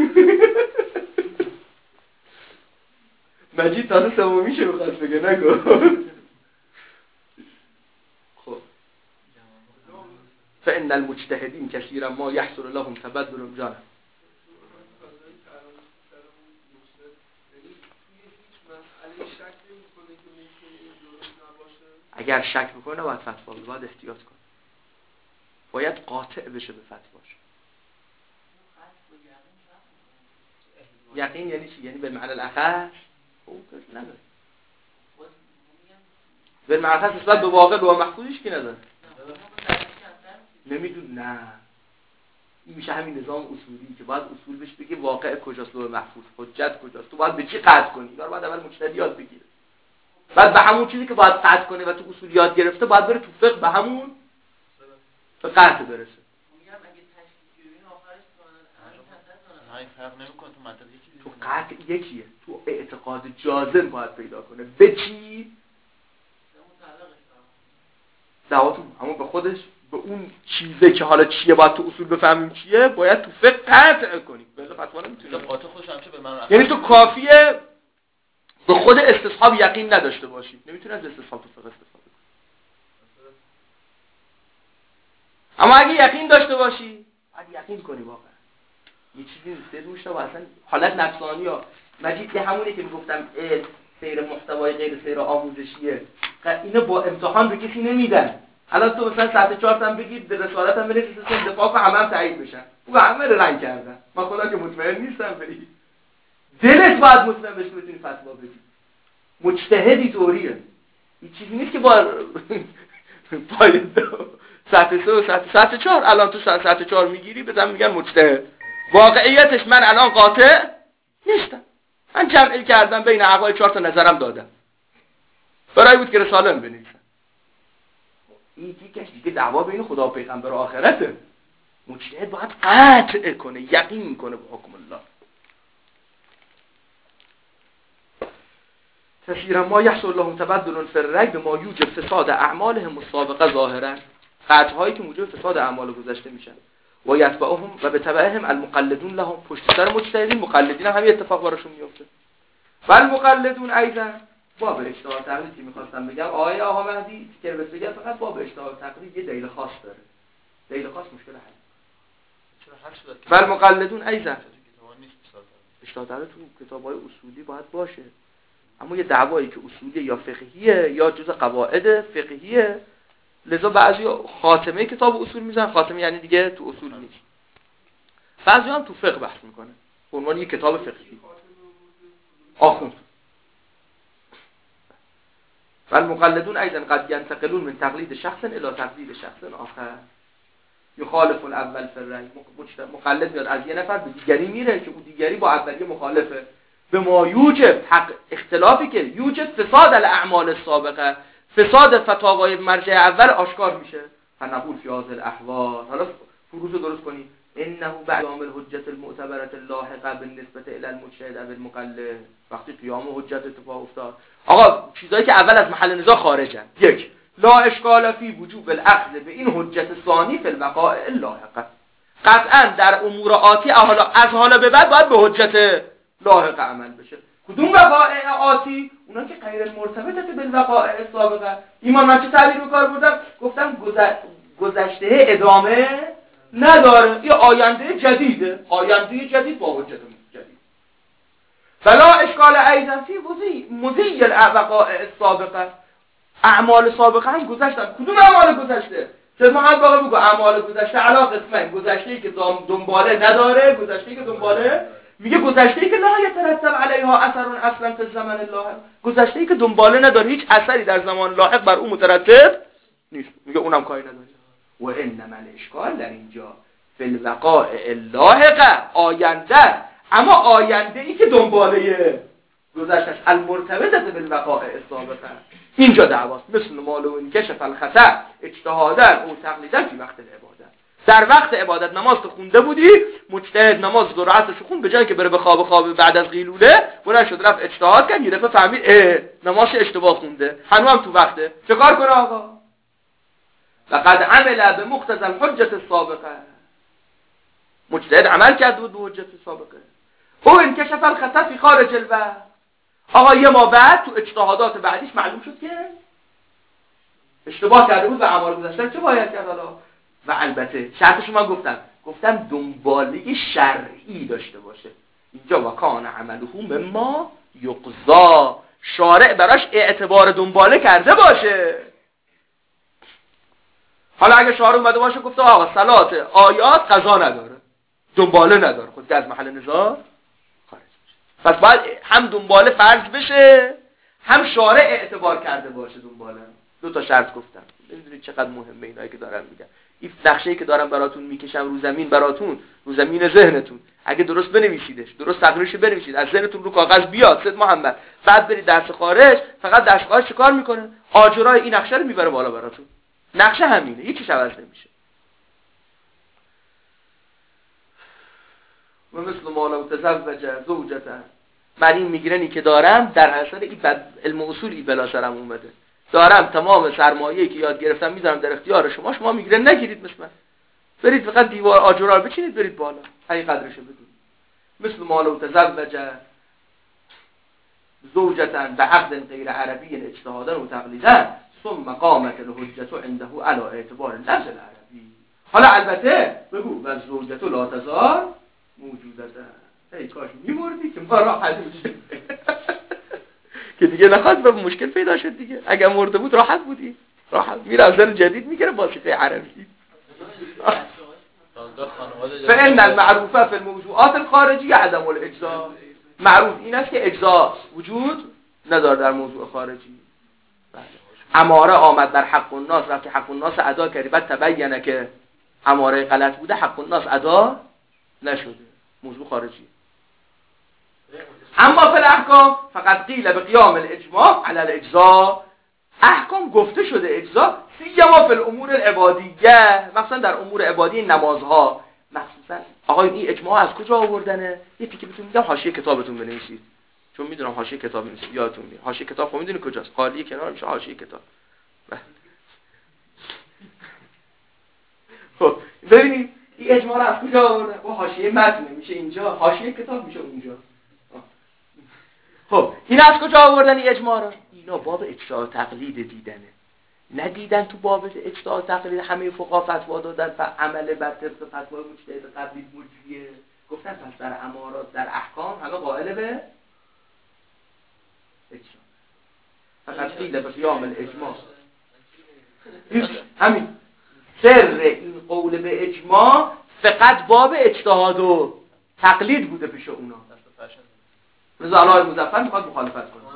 مجید تازه سومیشه بخواست بگه نگو. خب فإن المجتهدین کثیرا ما یحصل لهم تبدل جانب. اگر شک بکنه باید فتوا بده، باید احتیاط کنه، باید قاطع بشه به فتواش. یقین یعنی چی؟ یعنی به معنی الاخر او کس نداره. به معنی الاخر نسبت به واقع و محفوظش کی نداره؟ نمیدون. نه این میشه همین نظام اصولی که باید اصول بهش بگه واقع کجاست، لوح محفوظ حجت کجاست، تو باید به چی قطع کنی. اینا رو باید اول مجتهد یاد بگیره. بعد به همون چیزی که باید قطع کنه و تو اصول یاد گرفته باید بره تو فقه به همون به قطع برسه. میگم اگه تشکیل ببین آخرش تو نه فرق نمیکنه تو منطق یکی تو قطع یکیه، تو اعتقاد جازم باید پیدا کنه به چی؟ دعواتون اما به خودش به اون چیزه که حالا چیه باید تو اصول بفهمیم چیه باید تو فقه قطع کنیم. بله فتوا نمیتونه قاطع خوش همچه به من یعنی تو کافیه به خود استصحاب یقین نداشته باشی، نمیتونی از استصحاب تو فقه استفاده کنی. اما اگه یقین داشته باشی باید یقین کنی واقعا یه چیزی نیست روش و اصلا حالت نفسانی ها مجید که همونی که میگفتم علم سیر محتوای غیر سیر آموزشیه اینو با امتحان به کسی نمیدن. الان تو مثلا ساعت چهار تا بگید به رسالت هم برید که دفاع کنه همه هم تایید بشن او همه رو رنگ کردن من خدا که مطمئن نیستم برید دلت باید مطمئن بشه بتونی فتوا بدی. مجتهدی طوریه این چیزی نیست که با پای ساعت سه و ساعت ساعت چهار الان تو ساعت چهار میگیری بزن میگن مجتهد. واقعیتش من الان قاطع نیستم، من جمع کردم بین اقوال چهار تا نظرم دادم برای بود که رساله بنویسم. این دیگه دیگه دعوا بین خدا و پیغمبر و آخرته. مجتهد باید قطع کنه یقین کنه به حکم الله. کثیرا ما یحصل لهم تبدل فی الرأی بما یوجب فساد اعمالهم السابقه ظاهرا قطع هایی که موجب فساد اعمال گذشته میشن و یتبعهم و به تبعهم المقلدون لهم پشت سر مجتهدین مقلدین هم همین اتفاق براشون میفته. بل مقلدون ایضا باب اجتهاد تقلید که میخواستم بگم آیه آقا مهدی که بهت بگم فقط باب اجتهاد تقلید یه دلیل خاص داره. دلیل خاص مشکل حل چرا حل شد بل مقلدون ایضا اجتهاد تقلید تو کتاب‌های اصولی باید باشه اما یه دعوایی که اصولی یا فقهیه یا جزء قواعد فقهیه لذا بعضی خاتمه کتاب اصول میزنن. خاتمه یعنی دیگه تو اصول نیست. بعضی هم تو فقه بحث میکنه به عنوان یک کتاب فقهی آخوند. والمقلدون ایضا قد ينتقلون من تقلید شخص الى تقلید شخص آخر یخالف الاول فی الرأی. مقلد میاد از یه نفر به دیگری میره که اون دیگری با اولی مخالفه به ما یوجب اختلافی که یوجب فساد الاعمال السابقه فساد فتاوای مرجع اول آشکار میشه. فنقول فی هذه الاحوال حالا فروض درست کنی انه بعد عامل حجت المعتبره اللاحقه بالنسبه الى المجتهد او المقلد. وقتی قیام حجت اتفاق افتاد آقا چیزایی که اول از محل نزاع خارجن. یک لا اشکال فی وجوب الاخذ به این حجت ثانی فی الوقائع اللاحقه. قطعا در امور آتی از حالا به بعد باید به حجت لاحقه عمل بشه. کدوم وقائع آتی؟ اونا که غیر مرتبطه بالوقائع السابقه. ایمان من چه تعبیر رو کار بردم گفتم گذشته ادامه نداره، یه آینده جدیده، آینده جدید با حجت جدید. فلا اشکال ایضا فی مضی الوقائع السابقه. اعمال سابقه هم گذشتن. کدوم اعمال گذشته؟ چه ما هم واقعا بگو اعمال گذشته علا قسمه گذشته‌ای که دنباله نداره، گذشته‌ای که دنباله میگه گذشته‌ای که لا یترتب علیها اثر اصلا فی الزمن اللاحق. گذشته‌ای که دنباله نداره هیچ اثری در زمان لاحق بر اون مترتب نیست. میگه اونم کاری نداره. و انما الاشکال در اینجا فی الوقائع اللاحقه آینده، اما آینده ای که دنباله گذشته‌اش المرتبطه بالوقائع السابقه. اینجا دعواست. مثل مالو کشف الخطا اجتهادا او تقلیدا فی وقت العبادت. در وقت عبادت نماز تو خونده بودی، مجتهد نماز ظهر عصرش خون به جای که بره به خواب خواب بعد از قیلوله بلند شد رفت اجتهاد کرد، یه دفعه فهمید اه نماز اشتباه خونده، هنوز هم تو وقته. چه کار کنه آقا؟ لقد عمل بمقتضى الحجة السابقه. مجتهد عمل کرد بود به حجت سابقه. او انکشف الخطا فی خارج الوقت. آقا یه ما بعد تو اجتهادات بعدیش معلوم شد که اشتباه کرده بود و اعمال گذشته چه باید کرد حالا؟ و البته شرطشو من گفتم گفتم دنباله شرعی داشته باشه. اینجا و کان عمله مما یقضا، شارع براش اعتبار دنباله کرده باشه. حالا اگه شارع اومده باشه گفته آقا صلات آیات قضا نداره، دنباله نداره، خود از محل نزاع خارج میشه. پس باید هم دنباله فرض بشه هم شارع اعتبار کرده باشه دنباله. دو تا شرط گفتم. نمیدونید چقدر مهمه اینایی که دارم میگم. این نقشه‌ای که دارم براتون میکشم رو زمین براتون، رو زمین ذهنتون، اگه درست بنویسیدش، درست تقریرش بنویسید، از ذهنتون رو کاغذ بیاد سید محمد، بعد برید درس خارج، فقط درس خارج چیکار میکنه؟ آجرای این نقشه رو میبره بالا براتون. نقشه همینه، هیچ چیز عوض نمیشه. و مثل ما لو تزوج زوجته، من این میگیرنی که دارم در اثر این علم اصولی بلا سرم اومده، دارم تمام سرمایه‌ای که یاد گرفتم میذارم در اختیار شما، شما میگیرن نگیرید، مثل من برید فقط دیوار آجرا رو بچینید برید بالا، همین قدرشو بدونید. مثل ما لو تزوج زوجتا بعقد غیر عربی اجتهادا و تقلیدا ثم قامت الحجة عنده على اعتبار اللفظ العربی. حالا البته بگو و زوجته لا تزال موجودته، ای کاش میمردی که ما راحت میشه که دیگه نخواست به مشکل پیدا شد دیگه. اگه مرده بود راحت بودی، راحت میره از زن جدید میگیره واسطه عربی. فإن المعروفه في الموضوعات الخارجیه عدم الاجزاء، معروف این است که اجزا وجود نداره در موضوع خارجی. اماره آمد در حق الناس، رفت حق الناس ادا کردی، بعد تبینه که اماره غلط بوده، حق الناس ادا نشده، موضوع خارجی. اما فی الاحکام فقط قیل به قیام الاجماع علی الاجزاء، احکام گفته شده اجزا سیما فی الامور العبادیه، مثلا در امور عبادی نمازها مخصوصا. آقای این اجماع از کجا آوردنه؟ یه تیکه بهتون میگم، حاشیه کتابتون بنویسید، چون میدونم حاشیه کتاب نیست یادتون میاد. حاشیه کتاب خب میدونید کجاست؟ قالی کنار میشه حاشیه کتاب. خب ببینید این اجماع رو از کجا آورده؟ با حاشیه متن میشه اینجا، حاشیه کتاب میشه اونجا. خب این از کجا آوردن این اجماع رو؟ اینا باب اجتهاد تقلید دیدنه، ندیدن تو باب اجتهاد تقلید همه فقها فتوا دادن و عمل بر طبق فتوای مجتهد قبلی مجریه، گفتن پس در امارات در احکام همه قائل به اجتهاد. فقط قیل به قیام الاجماع، همین سر این قول به اجماع فقط باب اجتهاد و تقلید بوده پیش اونا. رضا علای مظفر میخواد مخالفت کنه،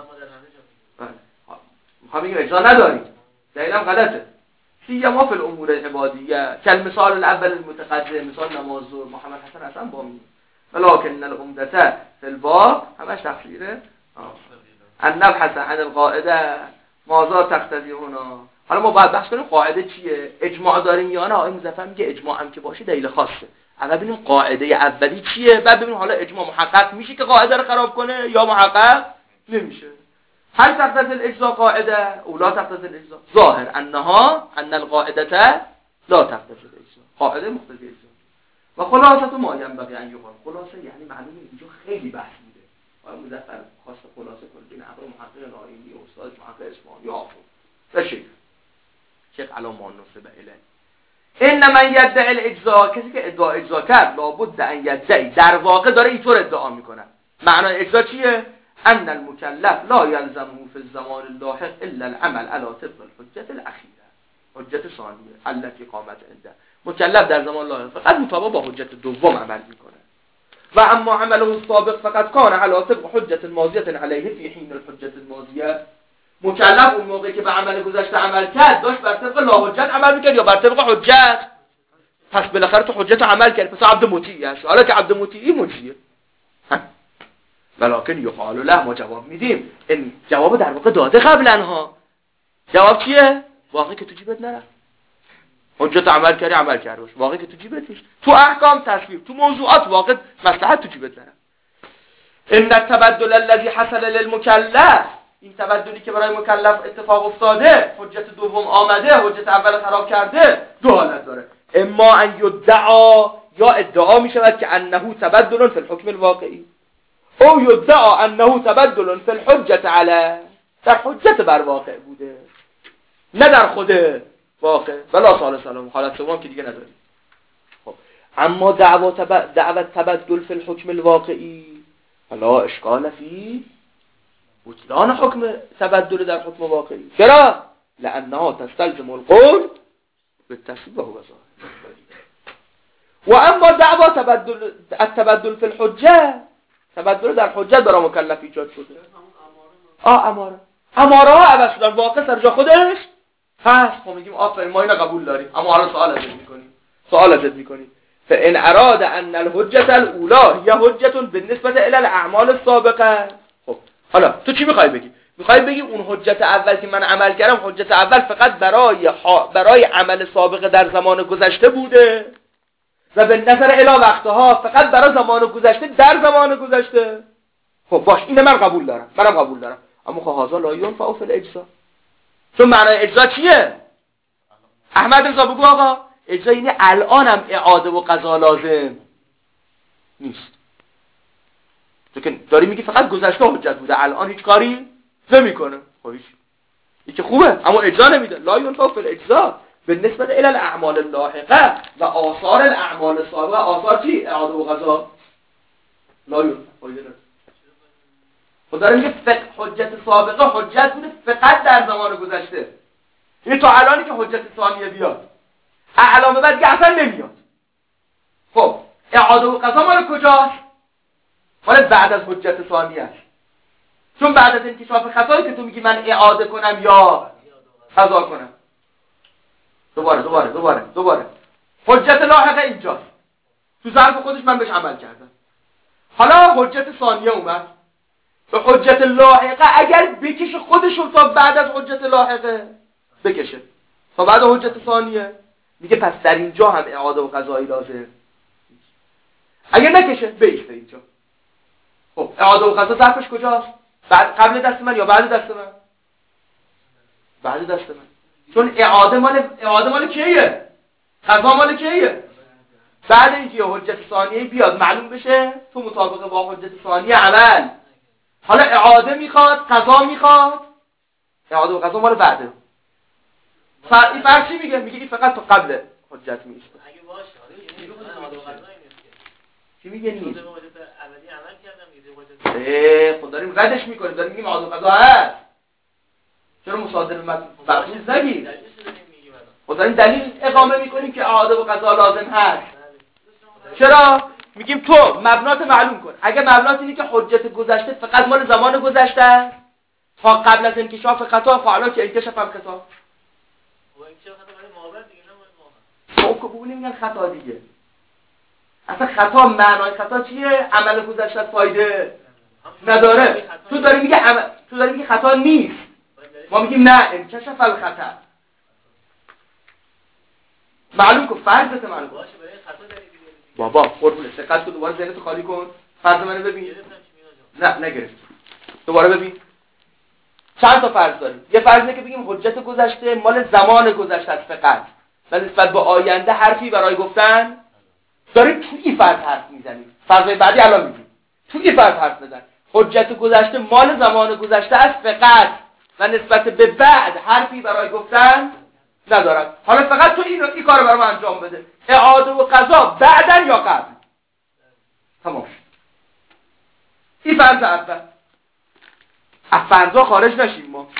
میخواد بگیم اجزا نداریم، دلیلم غلطه. سیما فی الامور العبادیه کل مثال الاول المتقدم، مثال نماز ظهر محمد حسن اصلا با می ولکن العمدة فی الباب همش تفسیره ان نبحث عن القاعده ماذا تقتضی هنا. حالا ما باید بحث کنیم قاعده چیه، اجماع داریم یا نه. آقای مظفر میگه اجماع هم که باشه دلیل خاصه، اول ببینیم قاعده اولی چیه، بعد ببینیم حالا اجماع محقق میشه که قاعده رو خراب کنه یا محقق نمیشه. هل تقتضی الاجزاء قاعده او لا تقتضی الاجزاء؟ ظاهر انها ان القاعده لا تقتضی الاجزاء، قاعده مقتضی الاجزاء. و خلاصه ما ينبغي ان يقال، خلاصه یعنی معلومه اینجا خیلی بحث بوده. آقای مظفر خواست خلاصه کنه بین نقل محقق نائینی و استاد محقق اصفهانی آفو بشه شیخ علام مانوسه به اله این من یدعی الاجزاء، کسی که ادعا اجزا کرد لابد ان یدعی، در واقع داره اینطور ادعا میکنه. معنای اجزا چیه؟ ان المکلف لا یلزمه فی الزمان اللاحق الا العمل علی طبق الحجة الاخیره، حجت ثانیه التي قامت عنده. مکلف در زمان لاحق فقط مطابق با حجت دوم عمل میکنه. و اما عمله السابق فقط کان علی طبق حجت ماضیه علیه فی حین الحجة الماضیه. مکلف اون موقعی که به عمل گذشته عمل کرد داشت بر طبق لا حجت عمل میکرد یا بر طبق حجت؟ پس بالاخره تو حجت عمل کرد، پس عبد مطیعی هست. حالا که عبد مطیعی مجزیه. ولکن یقال له، ما جواب میدیم این جواب در واقع داده قبلا ها. جواب چیه؟ واقعی که تو جیبت نره، حجت عمل کردی عمل کرد باش، واقعی که تو جیبت نیست. تو احکام تصویب، تو موضوعات واقع مصلحت تو جیبت نره. ان التبدل الذي حصل للمكلف، این تبدلی که برای مکلف اتفاق افتاده، حجت دوم آمده، حجت اول خراب کرده، دو حالت داره. اما ان یدعا، یا ادعا می شود که انه تبدل فی الحکم الواقعی، او یدعا انه تبدل فی الحجة علی، در حجت بر واقع بوده نه در خود واقع. بلا سال سلام حالت سوم که دیگه نداریم. خب اما دعوا تب... دعوت تبدل فی الحکم الواقعی فلا اشکال فی بطلان حکم تبدل در حکم واقعی. چرا؟ لانها تستلزم القول بالتصویب و هو ظاهر. و اما دعوا تبدل التبدل فی الحجه، تبدل در حجت برای مکلف ایجاد شده. آه اماره اماره ها عوض شدن، واقع سر جا خودش هست. خب میگیم آفرین ما اینو قبول داریم، اما حالا سوال ازت میکنیم سوال ازت میکنیم فان اراد ان الحجه الاولى یا حجه بالنسبه الی الاعمال السابقه. خب حالا تو چی میخوای بگی؟ میخوای بگی اون حجت اول که من عمل کردم حجت اول فقط برای ها برای عمل سابقه در زمان گذشته بوده و به نظر الی وقتها فقط برای زمان گذشته در زمان گذشته. خب باش اینه من قبول دارم، منم قبول دارم، اما خب هذا لا ينفع فی الاجزاء. چون معنای اجزا چیه؟ احمد رضا بگو آقا. اجزا یعنی الانم اعاده و قضا لازم نیست. تو که داری میگی فقط گذشته حجت بوده، الان هیچ کاری نمیکنه. خب هیچ این که خوبه، اما اجزا نمیده. لا ينفع فی الاجزاء بالنسبه الی الاعمال اللاحقه و آثار الاعمال السابقه. آثار چی؟ اعاده و قضا لا ينفع. خود داره میگه حجت سابقه حجت بوده فقط در زمان گذشته. این تا الانی که حجت ثانیه بیاد اعلامه بعد دیگه اصلا نمیاد. خب اعاده و قضا مال کجاست؟ مال بعد از حجت ثانیه است. چون بعد از انکشاف خطایی که تو میگی من اعاده کنم یا قضا کنم. دوباره دوباره دوباره دوباره حجت لاحقه اینجاست، تو ظرف خودش من بهش عمل کردم. حالا حجت ثانیه اومد، به حجت لاحقه اگر بکشه خودشون تا بعد از حجت لاحقه بکشه تا بعد حجت ثانیه، میگه پس در اینجا هم اعاده و قضایی لازم. اگر نکشه بیسته اینجا. خب اعاده و قضا ظرفش کجاست؟ بعد قبل دست من یا بعد دست من؟ بعد دست من. چون اعاده مال اعاده مال کیه؟ قضا مال کیه؟ بعد اینکه حجت ثانیه بیاد معلوم بشه تو مطابق با حجت ثانیه عمل. حالا اعاده میخواد، قضا میخواد. اعاده و قضا مال بعده. ف... این فرق چی میگه؟ میگه این فقط تو قبل حجت میسته. اگه باشه حالا اعاده و قضا نیست که. چی میگه نیست؟ حجت ابدی عمل کردم دیگه حجت. اه خب داریم ردش میکنیم، داریم میگیم اعاده و قضا هست. چرا مصادره مطلوب نگی؟ خب داریم دلیل اقامه میکنیم که اعاده و قضا لازم هست. چرا؟ میگیم تو مبنات معلوم کن. اگه مبنات اینه که حجت گذشته فقط مال زمان گذشته است تا قبل از انکشاف خطا، فعلا که انکشاف هم خطا. و انکشاف خطا برای ماورا دیگه نه ماورا. خب که بگو نمیگن خطا دیگه. اصلا خطا معنای خطا چیه؟ عمل گذشته فایده نداره. تو داری میگه عمل... تو داری میگه خطا نیست. ما میگیم نه انکشاف الخطا. معلوم کن فرضت معلوم. باشه برای خطا داری دیگه. بابا قربونت دقت کن، دوباره ذهنتو خالی کن. فرض منو ببین. نه نگرفت. دوباره ببین. چند تا فرض داریم. یه فرض اینه که بگیم حجت گذشته مال زمان گذشته است فقط و نسبت به آینده حرفی برای گفتن داریم. تو این فرض حرف میزنیم. فرضای بعدی الان میگیم. تو این فرض حرف بزن. حجت گذشته مال زمان گذشته است فقط و نسبت به بعد حرفی برای گفتن ندارد. حالا فقط تو این این کارو برام انجام بده. اعاده و قضا بعدن یا قبل؟ تمام. این فرض اول. از فرضا خارج نشیم ما.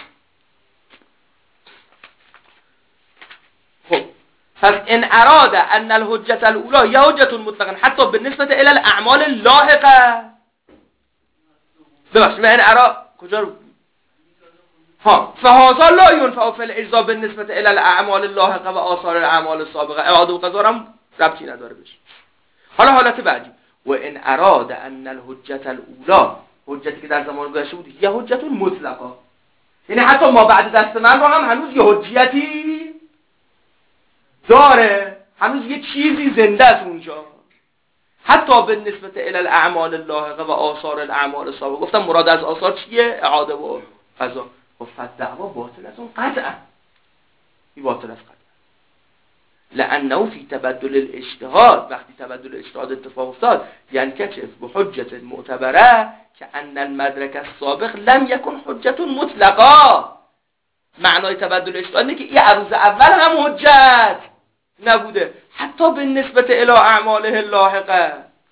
خب پس ان اراد ان الحجه الاولى یا حجه مطلقا حتی بالنسبه الى الاعمال اللاحقه. ببخشید من ارا کجا رو ها فهذا لا ينفع في الاجزاء بالنسبه الى الاعمال اللاحقه و آثار الاعمال السابقه. اعاده و قضا هم ربطی نداره بهش. حالا حالت بعدی و ان اراد ان الحجه الاولى حجتی که در زمان گذشته بود یا حجت مطلقه، یعنی حتی ما بعد دست من رو هم هنوز یه حجیتی داره، هنوز یه چیزی زنده است اونجا. حتی به نسبت الی الاعمال اللاحقه و آثار الاعمال السابقه. گفتم مراد از آثار چیه؟ اعاده و قضا. و فدعوا باطل از اون قطعا این باطل از قطعا لانه فی تبدل الاجتهاد. وقتی تبدل اجتهاد اتفاق افتاد یعنی کچف به حجت معتبره که ان المدرک السابق لم یکن حجت مطلقا. معنای تبدل اجتهاد اینه که این عروض اول هم حجت نبوده حتی به نسبت الی اعماله اللاحقه.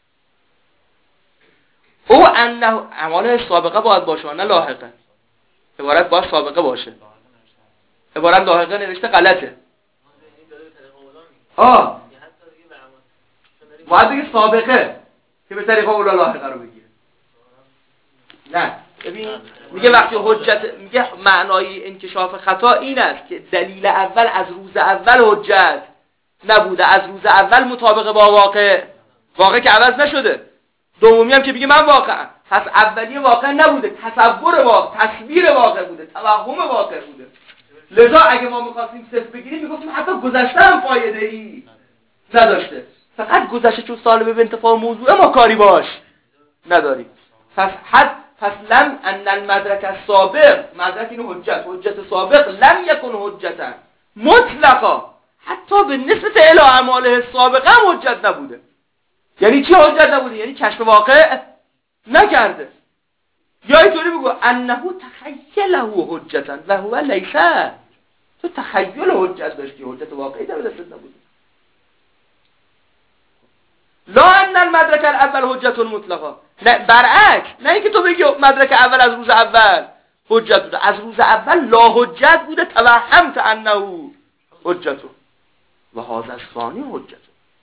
او انه اعماله سابقه باید باشه نه لاحقه. عبارت باید سابقه باشه. عبارت لاحقه نوشته غلطه. آه باید بگه سابقه که به طریق اولا لاحقه رو بگیره. نه ببین میگه وقتی حجت، میگه معنای انکشاف خطا این است که دلیل اول از روز اول حجت نبوده، از روز اول مطابق با واقع، واقع که عوض نشده. دومی هم که بگه من واقع، پس اولیه واقع نبوده، تصور واقع، تصویر واقع بوده، توهم واقع بوده. لذا اگه ما می‌خواستیم صفر بگیریم میگفتیم حتی گذشته هم فایده ای نداشته، فقط گذشته چون سالب به انتفاع موضوع ما کاری باش نداریم. پس حد پس لم ان المدرک السابق، مدرک این حجت، حجت سابق لم یکن حجتا مطلقا، حتی به نسبت الی اعماله السابقه هم حجت نبوده. یعنی چی حجت نبوده؟ یعنی کشف واقع نکرده. یا اینطوری بگو انه تخیله حجتا و هو لیسه، تو تخیل حجت داشتی، حجت واقعی در دستت نبوده. لا ان المدرک الاول حجت مطلقا، نه برعکس، نه اینکه تو بگی مدرک اول از روز اول حجت بوده، از روز اول لا حجت بوده، توهمت انه حجت و هذا الثانی حجت.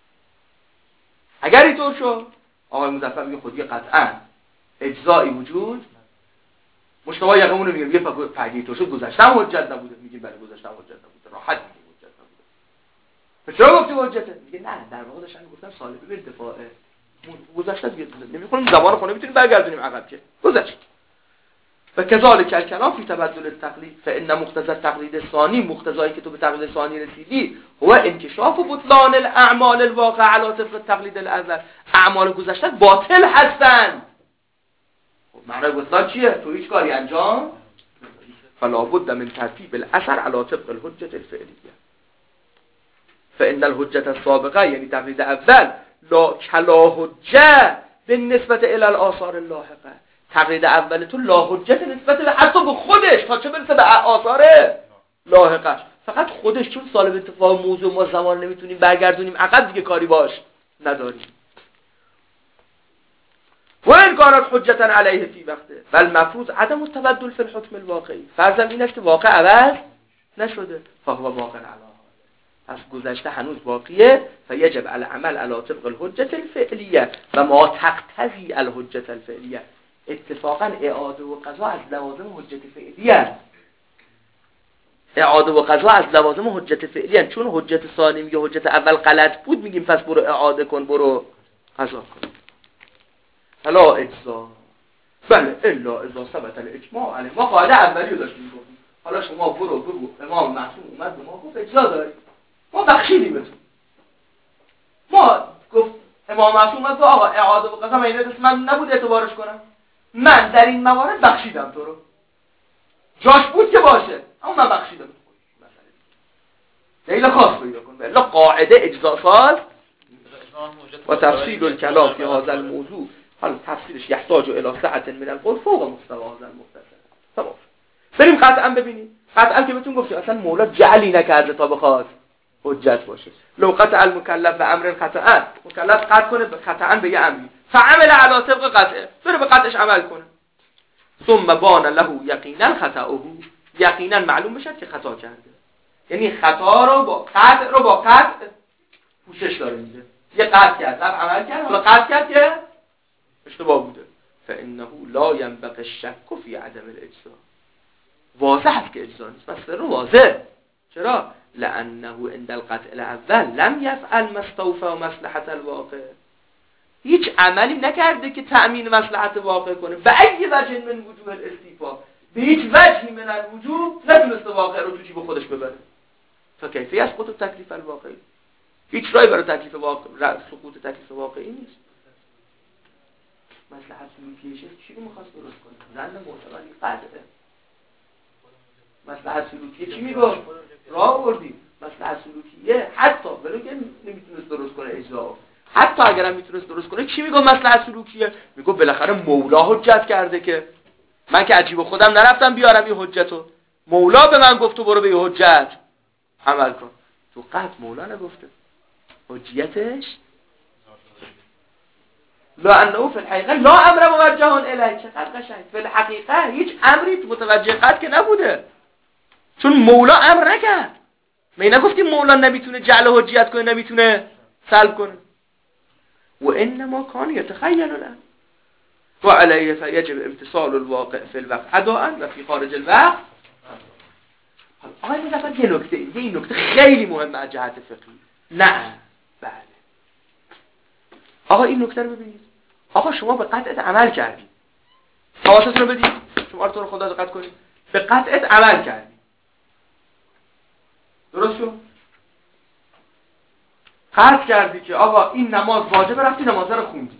اگر اینطور شد آقای مظفر میگه خودی قطعا اجزایی وجود مشتبه یقمون رو میگه میگه پگی تو شد گذشته هم حجت نبوده، میگیم بله گذشته هم حجت نبوده، راحت میگه حجت نبوده. پس چرا گفتی حجته؟ میگه نه در واقع داشتن گفتن سالبه به ارتفاع گذشته دیگه نمیخونیم زبان خونه میتونیم برگردونیم عقب که گذشت. و کذالک الکلام فی تبدل التقلید فان مقتضى التقلید الثانی، مقتضایی که تو به تقلید ثانی رسیدی هو انکشاف بطلان الاعمال الواقع علی طبق التقلید الاول، اعمال گذشته باطل هستند. خب معنی بطلان چیه؟ تو هیچ کاری انجام فلا بد من ترتیب الاثر علی طبق الحجه الفعلیه. فان الحجه السابقه یعنی تقلید اول لا کلا حجه بالنسبه الی الاثار اللاحقه، تقلید اول تو لا حجت نسبت به حتی به خودش تا چه برسه به آثار لاحقش، فقط خودش چون سالب اتفاق موضوع ما زمان نمیتونیم برگردونیم عقب دیگه کاری باش نداریم. و این کارات حجتا علیه فی وقته بل مفروض عدم التبدل فی الحکم الواقعی، فرضم این است که واقع عوض نشده، فهو واقع علی، پس گذشته هنوز باقیه، فیجب العمل علی طبق الحجه الفعلیه و ما تقتضی الحجه الفعلیه. اتفاقا اعاده و قضا از لوازم حجت فعلی است. اعاده و قضا از لوازم حجت فعلی است، چون حجت ثانی میگه حجت اول غلط بود، میگیم پس برو اعاده کن، برو قضا کن. فلا اجزا بله الا اذا ثبت الاجماع علیه. ما قاعده اولی داشتیم گفتیم، حالا شما برو بگو امام معصوم اومد به ما گفت اجزا داری، ما بخشیدیم بهتون. ما گفت امام معصوم اومد آقا اعاده و قضا معنی دست من نبود اعتبارش کنم، من در این موارد بخشیدم تو رو، جاش بود که باشه اما من بخشیدم. دلیل خاص پیدا کن، بلا قاعده اجزا ساز و تفصیل الکلام فی هذا الموضوع. حالا تفصیلش یحتاج الی سعة من القول فوق مستوى هذا المختصر. تمام. بریم قطعا ببینیم، قطعا که بهتون گفتم اصلا مولا جعلی نکرده تا بخواد حجت باشه. لو قطع المکلف به امر قطعا، مکلف قطع کنه به قطعا به یه امری، فعمل علی طبق قطعه، بره به قطعش عمل کنه. ثم بان له یقینا خطأه، یقینا معلوم بشه که خطا کرده. یعنی خطا رو با قطع رو با قطع پوشش داره میده. یه قطع کرد، قطع عمل کرد، حالا قطع کرد که اشتباه بوده. فانه لا ينبغي الشك فی عدم الاجزا. واضح است که اجزا نیست، بس رو واضح. چرا؟ لانه عند القطع الاول لم یفعل ما استوفى مصلحة الواقع. هیچ عملی نکرده که تأمین مصلحت واقع کنه. به ای وجه من وجوه الاستیفا، به هیچ وجهی من الوجوه نتونسته واقع رو تو جیب خودش ببره. تا کیفی از خود تکلیف الواقعی، هیچ راهی برای تکلیف واقع، سقوط تکلیف واقعی نیست. مصلحت سلوکیشه چی رو می‌خواست درست کنه؟ زن معتبری قطعه. مصلحت سلوکیه چی میگه؟ راه آوردی. مصلحت سلوکیه حتی ولی که نمیتونست درست کنه اجزا، حتی اگر هم میتونست درست کنه چی میگه مصلحت سلوکیه؟ میگه بالاخره مولا حجت کرده که من که عجیب خودم نرفتم بیارم این حجتو، مولا به من گفت تو برو به این حجت عمل کن. تو قطع مولا نگفته، حجیتش لا انه فی الحقیقه لا امر موجه الیه. چقدر قشنگ، فی الحقیقه هیچ امری متوجه قطع که نبوده، چون مولا امر نکرد. می نگفتیم مولا نمیتونه جعل حجیت کنه، نمیتونه سلب کنه. و انما کان یتخیل له، و علیه فیجب امتصال الواقع فی الوقت اداء و فی خارج الوقت. آقای مظفر یه نکته یه این نکته خیلی مهمه از جهت فقهی. نه بله آقا این نکته رو ببینید. آقا شما به قطعت عمل کردید، حواستون رو بدید، شما رو خدا دقت کنید، به قطعت عمل کردید، درست شد؟ قطع کردی که آقا این نماز واجبه، رفتی نماز رو خوندی.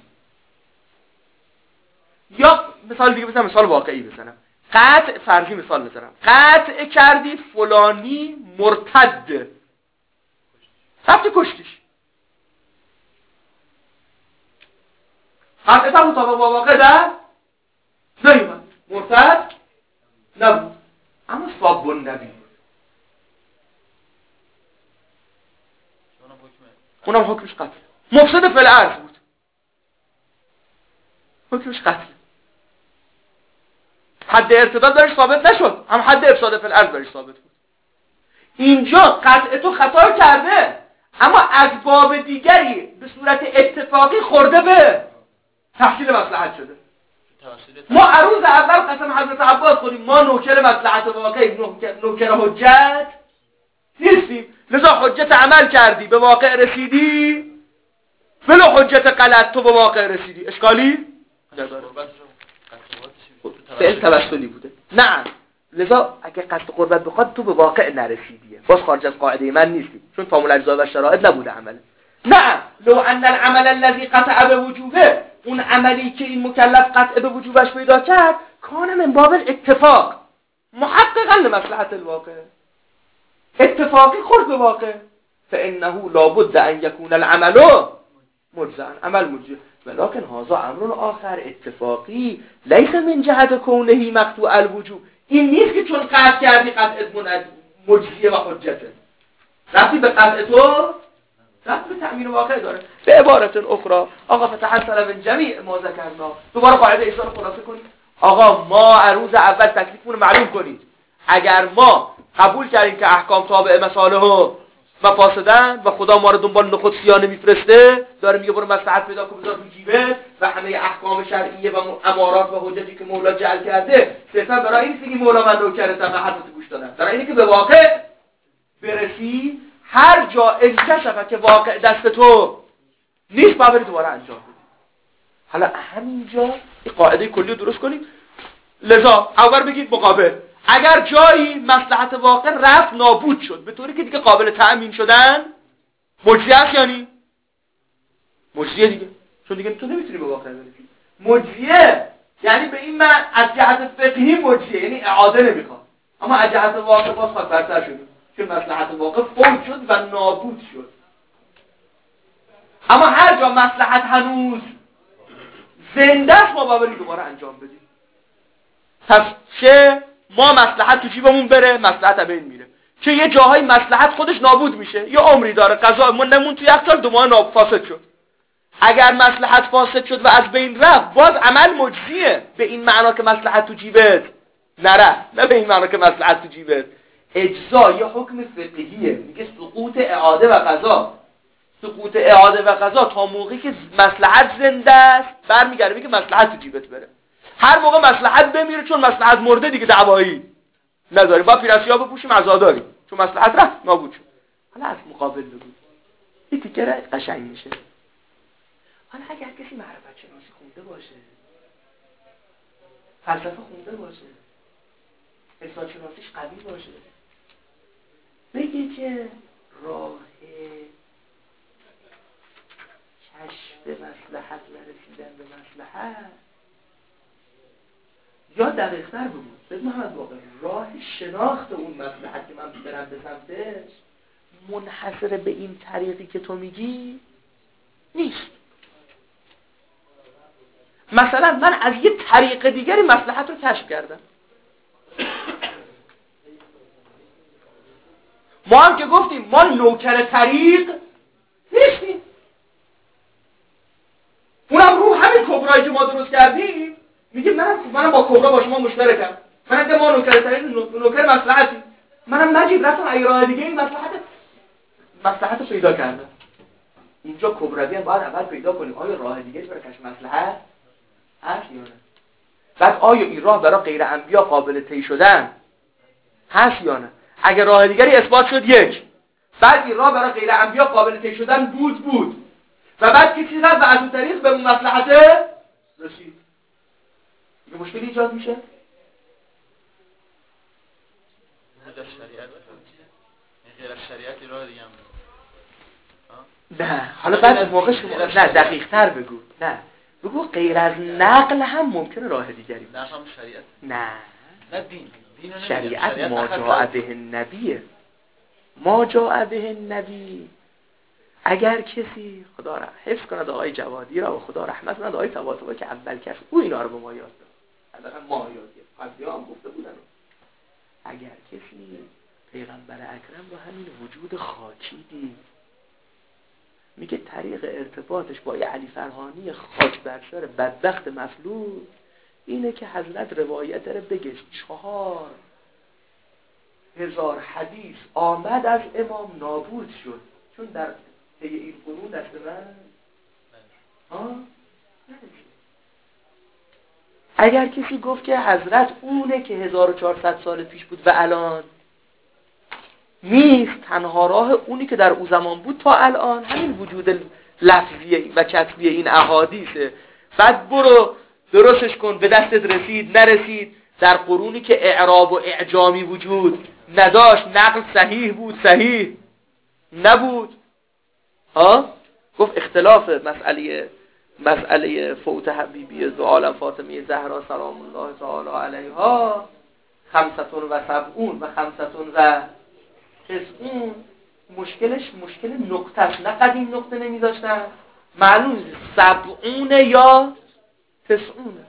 یا مثال دیگه بزنم، مثال واقعی بزنم، قطع فرضی مثال بزنم، قطع کردی فلانی مرتد، رفتی کشتیش، قطعت هم مطابق با واقع در نیومد، مرتد نبود، اما صاب النبی اونم حکمش قتل، مفسد فی الارض بود، حکمش قتل، حد ارتداد برش ثابت نشد، هم حد افساد فی الارض برش ثابت بود. اینجا قطع تو خطا کرده، اما از باب دیگری به صورت اتفاقی خورده به تحصیل مصلحت شده. ما عروض اول قسم حضرت عباس خودیم ما نوکر مصلحت واقعی، نوکر حجت نیستیم، لذا حجت عمل کردی به واقع رسیدی، ولو حجت غلط تو به واقع رسیدی، اشکالی نداره. فعل توسلی بوده. نه لذا اگه قصد قربت بخواد تو به واقع نرسیدیه، باز خارج از قاعده من نیستی، چون تمام الاجزا و شرایط نبوده عمل. نه لو ان العمل الذي قطع به وجوبه، اون عملی که این مکلف قطع به وجوبش پیدا کرد، کان من باب اتفاق محققا لمصلحت الواقع، اتفاقی خورد به واقع، فانه لابد ان يكون العمل مجزا، عمل مجزا، ولكن هذا امر آخر اتفاقی ليس من جهت كونه مقطوع الوجوب. این نیست که چون قطع کردی قطعت مجزیه و حجته، رفتی به قطع تو رفتی به تأمین واقع داره. به عبارت اخرى آقا فتحصل من جمیع ما ذکرنا، دوباره قاعده ایسا رو خلاصه کنید. آقا ما عروض اول تکلیفمون رو معلوم کنید. اگر ما قبول کردیم که احکام تابع مصالح و مفاسدن و خدا ما رو دنبال نخود سیانه میفرسته، داره میگه برو مصلحت پیدا کن بذار تو جیبت، و همه احکام شرعیه و امارات و حجتی که مولا جعل کرده صرفا برای این که مولا من نوکرتم و حرفت گوش دادم، برای اینکه به واقع برسی. هر جا انکشفه که واقع دست تو نیست باید بری دوباره انجام بدی. حالا همینجا این قاعده کلی رو درست کنید. لذا اول بگید مقابل، اگر جایی مصلحت واقع رفت نابود شد به طوری که دیگه قابل تأمین شدن، مجزیه است یعنی مجزیه دیگه، چون دیگه تو نمیتونی به واقع برسی. مجزیه یعنی به این من از جهت فقهی مجزیه یعنی اعاده نمیخواد، اما از جهت واقع باز خواهد برتر شد که مصلحت واقع فوت شد و نابود شد. اما هر جا مصلحت هنوز زنده است ما باید دوباره انجام بدیم. پس چه ما مصلحت تو جیبمون بره، مصلحت هم این میره، که یه جاهای مصلحت خودش نابود میشه، یه عمری داره قضا من نمون تو یخچال دو ماه ناب فاسد شد. اگر مصلحت فاسد شد و از بین رفت باز عمل مجزیه، به این معنا که مصلحت تو جیبت نره، نه به این معنا که مصلحت تو جیبت. اجزا یه حکم فقهیه، میگه سقوط اعاده و قضا، سقوط اعاده و قضا تا موقعی که مصلحت زنده است برمیگرده میگه مصلحت تو جیبت بره. هر موقع مصلحت بمیره چون مصلحت مرده دیگه دعوایی نداری، با پیرسیا بپوشیم عزاداری، چون مصلحت رفت نابود شد. حالا از مقابل بگو این تیکه قشنگ میشه. حالا اگر کسی معرفت شناسی خونده باشه، فلسفه خونده باشه، احساس شناسیش قوی باشه، بگه که راه کشف مصلحت و رسیدن به مصلحت، یا دقیق‌تر بگو بگو محمد واقع راه شناخت اون مصلحت که من برم به سمتش منحصر به این طریقی که تو میگی نیست. مثلا من از یه طریق دیگری مصلحت رو کشف کردم. ما هم که گفتیم ما نوکر طریق نیستیم، اونم رو همین کبرایی که ما درست کردیم میگه منم منم با کبرا با شما مشترکم، منم که ما نوکر طریق نوکر مصلحتی، منم نجیب رفتم اگه راه دیگه این مصلحت مصلحت رو پیدا کردم. اینجا کبروی هم باید اول پیدا کنیم آیا راه دیگه برای کشف مصلحت هست یا نه؟ بعد آیا این راه برای غیر انبیا قابل طی شدن هست یا نه؟ اگر راه دیگری اثبات شد یک، بعد این راه برای غیر انبیا قابل طی شدن بود بود و بعد کسی رفت و از اون طریق به اون مصلحت رسید، یه مشکلی ایجاد میشه؟ غیر از شریعت غیر از شریعت راه دیگه هم نه. حالا بعد از موقع شما نه دقیق تر بگو، نه بگو غیر از نقل هم ممکنه راه دیگری باشه. نه هم شریعت نه نه دین دین شریعت ما جاء به النبیه، ما جاء به النبی. اگر کسی خدا را حفظ کند آقای جوادی را و خدا رحمت کند آقای طباطبایی که اول کس او اینا رو به ما یاد داد، حداقل ما یاد گرفت، قبلی هم گفته بودن. اگر کسی پیغمبر اکرم با همین وجود خاکی دید، میگه طریق ارتباطش با یه علی فرهانی خاک بر سر بدبخت مفلوج اینه که حضرت روایت داره بگه چهار هزار حدیث آمد از امام نابود شد، چون در طی این قرون دست من ها اگر کسی گفت که حضرت اونه که هزار و چهارصد سال پیش بود و الان نیست، تنها راه اونی که در او زمان بود تا الان همین وجود لفظی و کتبی این احادیثه. بعد برو درستش کن، به دستت رسید نرسید، در قرونی که اعراب و اعجامی وجود نداشت، نقل صحیح بود صحیح نبود. ها گفت اختلاف مسئله مسئله فوت حبیبی دو عالم فاطمه زهرا سلام الله تعالی علیها خمسطون و سبعون و خمسطون و تسعون، مشکلش مشکل نقطه است، نه قدیم نقطه نمیذاشتن، معلوم سبعونه یا تسعونه.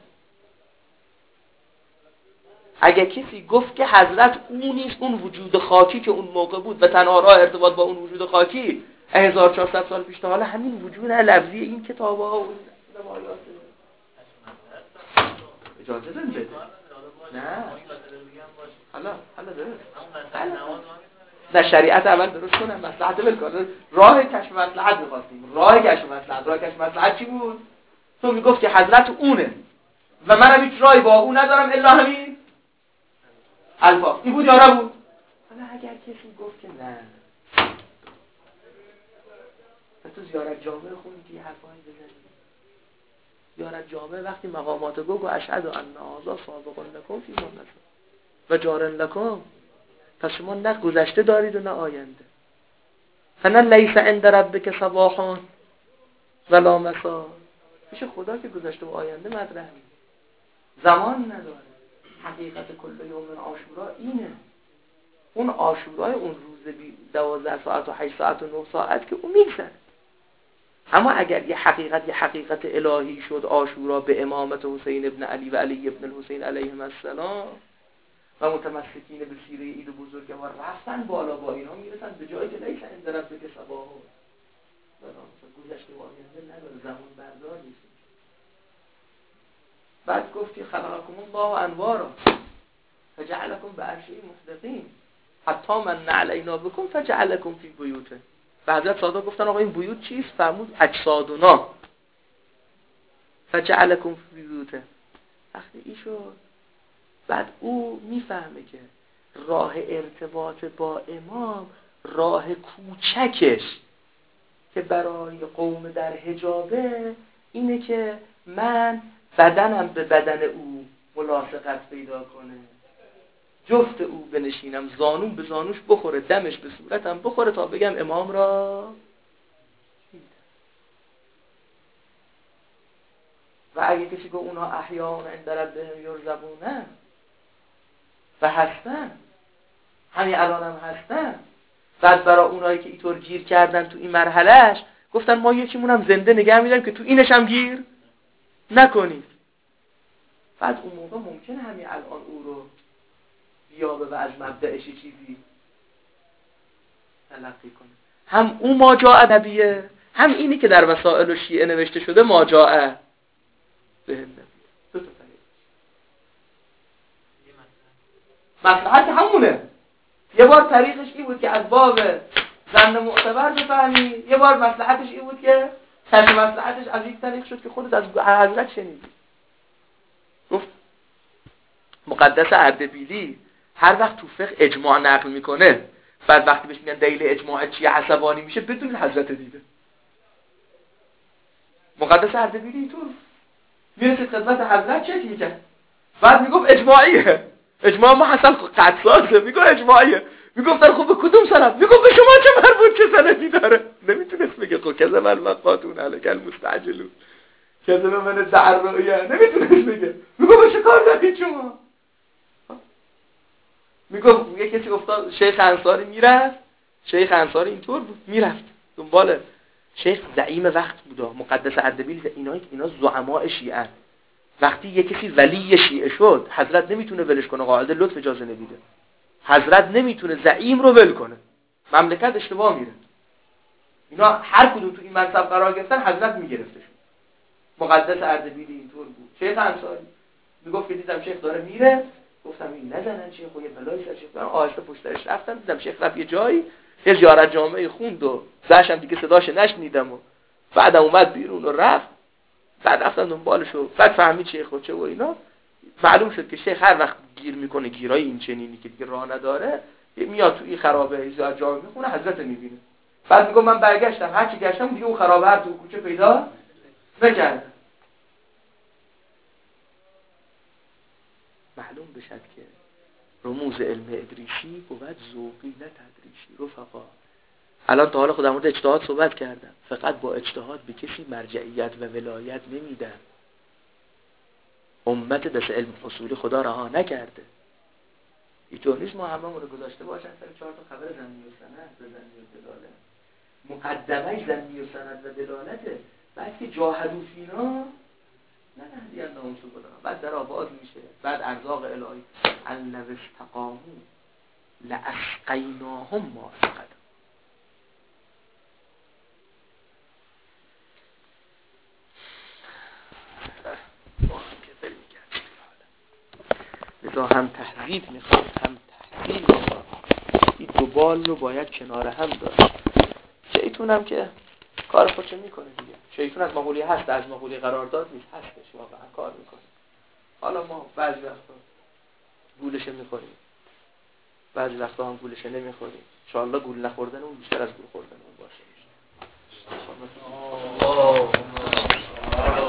اگه کسی گفت که حضرت اون نیست، اون وجود خاکی که اون موقع بود و تنها راه ارتباط با اون وجود خاکی هزار و چهارصد سال پیش تا حالا همین وجود لفظی این کتاب‌ها و روایات. اجازه بده نه حالا حالا درست نه شریعت اول درست کنم مصلحت بالکل. راه کشف مصلحت می‌خواستیم، راه کشف مصلحت راه کشف مصلحت چی بود؟ تو میگفت که حضرت اونه و منم هیچ راهی با اون ندارم الا همین الفاظ، این بود یا نبود؟ حالا اگر کسی گفت که نه تو زیارت جامعه خوندی که یه حرفایی بزنی، زیارت جامعه وقتی مقامات گو و اشهد ان هذا سابق لکم فی ما نزل و جار لکم، پس شما نه گذشته دارید و نه آینده. فنا لیس عند ربک صباح ولا مساء، پیش خدا که گذشته و آینده مطرح نیست، زمان نداره. حقیقت کل یوم عاشورا اینه، اون عاشورای اون روز دوازده ساعت و هشت ساعت و نه ساعت که اون میگذره. اما اگر یه حقیقت یه حقیقت الهی شد عاشورا به امامت حسین ابن علی و علی ابن الحسین علیهم السلام و متمسکین به سیره عید بزرگوار رفتن بالا با اینا میرسن به جایی که لیس عند ربک صباح گذشته و آینده نداره، زمان بردار نیست. بعد گفتی خلقکم الله انوارا فجعلکم بعرشه مصدقین حتی من علینا بکن فجعلکم فی بیوته. و حضرت صادق گفتن آقا این بیوت چیست؟ فرمود اجسادنا فجعلکم فی بیوته. وقتی این شد بعد او میفهمه که راه ارتباط با امام راه کوچکش که برای قوم در حجابه اینه که من بدنم به بدن او ملاصقت پیدا کنه، جفت او بنشینم، زانوم به زانوش بخوره، دمش به صورتم بخوره تا بگم امام را دیدم. و اگه کسی گفت اونا احیان عند ربهم یرزقون و هستن، همین الان هم هستن، بعد برای اونایی که اینطور گیر کردن تو این مرحلهش گفتن ما یکیمون هم زنده نگه میداریم که تو اینش هم گیر نکنید. بعد اون موقع ممکنه همین الان او رو بیابه و از مبدأش چیزی تلقی کنه. هم اون ما جاء نبیه، هم اینی که در وسائل و شیعه نوشته شده ما جاء به نبیه. دو تا طریق. مصلحت همونه. یه بار طریقش این بود که از باب ظن معتبر بفهمی، یه بار مصلحتش این بود که کشف مصلحتش از یک طریق شد که خودت از حضرت شنیدی. مقدس اردبیلی هر وقت تو فقه اجماع نقل میکنه، بعد وقتی بهش میگن دلیل اجماع چیه عصبانی میشه بدون حضرت دیده. مقدس اردبیلی اینطور میرسه خدمت حضرت چه میگه، بعد میگفت اجماعیه، اجماع ما حسن قطعاته، میگه اجماعیه. میگفتن خب به کدوم سند؟ میگفت به شما چه مربوط، چه سندی داره؟ نمیتونست بگه خب کذب المقاتون علیک المستعجلون کذب من الدعرائیه، نمیتونست بگه. میگفت به چه کار دارید شما؟ میگفت یه کسی افتاد، شیخ انصاری میرفت، شیخ انصاری اینطور بود میرفت دنبال شیخ، زعیم وقت بودا، مقدس اردبیل، اینا اینا زعماء شیعه. وقتی یه کسی ولی شیعه شد، حضرت نمیتونه ولش کنه، قاعده لطف اجازه نمیده. حضرت نمیتونه زعیم رو ول کنه، مملکت اشتباه میره. اینا هر کدوم تو این منصب قرار گرفتن حضرت میگرفتشون. مقدس اردبیلی اینطور بود. شیخ انصاری میگفت که دیدم شیخ داره میره، گفتم این نزنن شیخ، خب یه بلایی سر شیخ برام، آهسته پشتش رفتم، دیدم شیخ رفت یه جایی، یه زیارت جامعه خوند و زاشم دیگه صداش نشنیدم و بعدم اومد بیرون و رفت. بعد رفتم دنبالش و بعد فهمید شیخ و چه و اینا. معلوم شد که شیخ هر وقت گیر میکنه گیرای این چنینی که دیگه راه نداره، میاد تو این خرابه زیارت جامعه میخونه، حضرت میبینه. بعد میگم من برگشتم، هر چی گشتم دیگه اون خرابه هر تو کوچه پیدا نکردم. معلوم بشد که رموز علم ادریسی بود ذوقی نه تدریسی. رفقا الان تا حالا خودم مورد اجتهاد صحبت کردم، فقط با اجتهاد به کسی مرجعیت و ولایت نمیدن. امت دست علم حصولی خدا رها نکرده. اینطور نیست ما هممون رو گذاشته باشن سر چهار تا خبر ضمنی و سند و ضمنی و دلالت. مقدمه ضمنی و سند و دلالته. بعد که جاهدوا فینا نه نهدی انهم سبلنا، بعد در آباد میشه، بعد ارزاق الهی ان لو استقاموا لاسقیناهم ما سقط. لذا هم تهذیب میخواد هم تحصیل میخواد. این دو بال رو باید کنار هم داشت. شیطون هم که کار خودشو میکنه دیگه. شیطون از مغولی هست، از مغولی قرارداد نیست، هستش واقعا کار میکنه. حالا ما بعضی وقتا گولشه میخوریم، بعضی وقتا هم گولشه نمیخوریم. انشاءالله گول نخوردن اون بیشتر از گول خوردن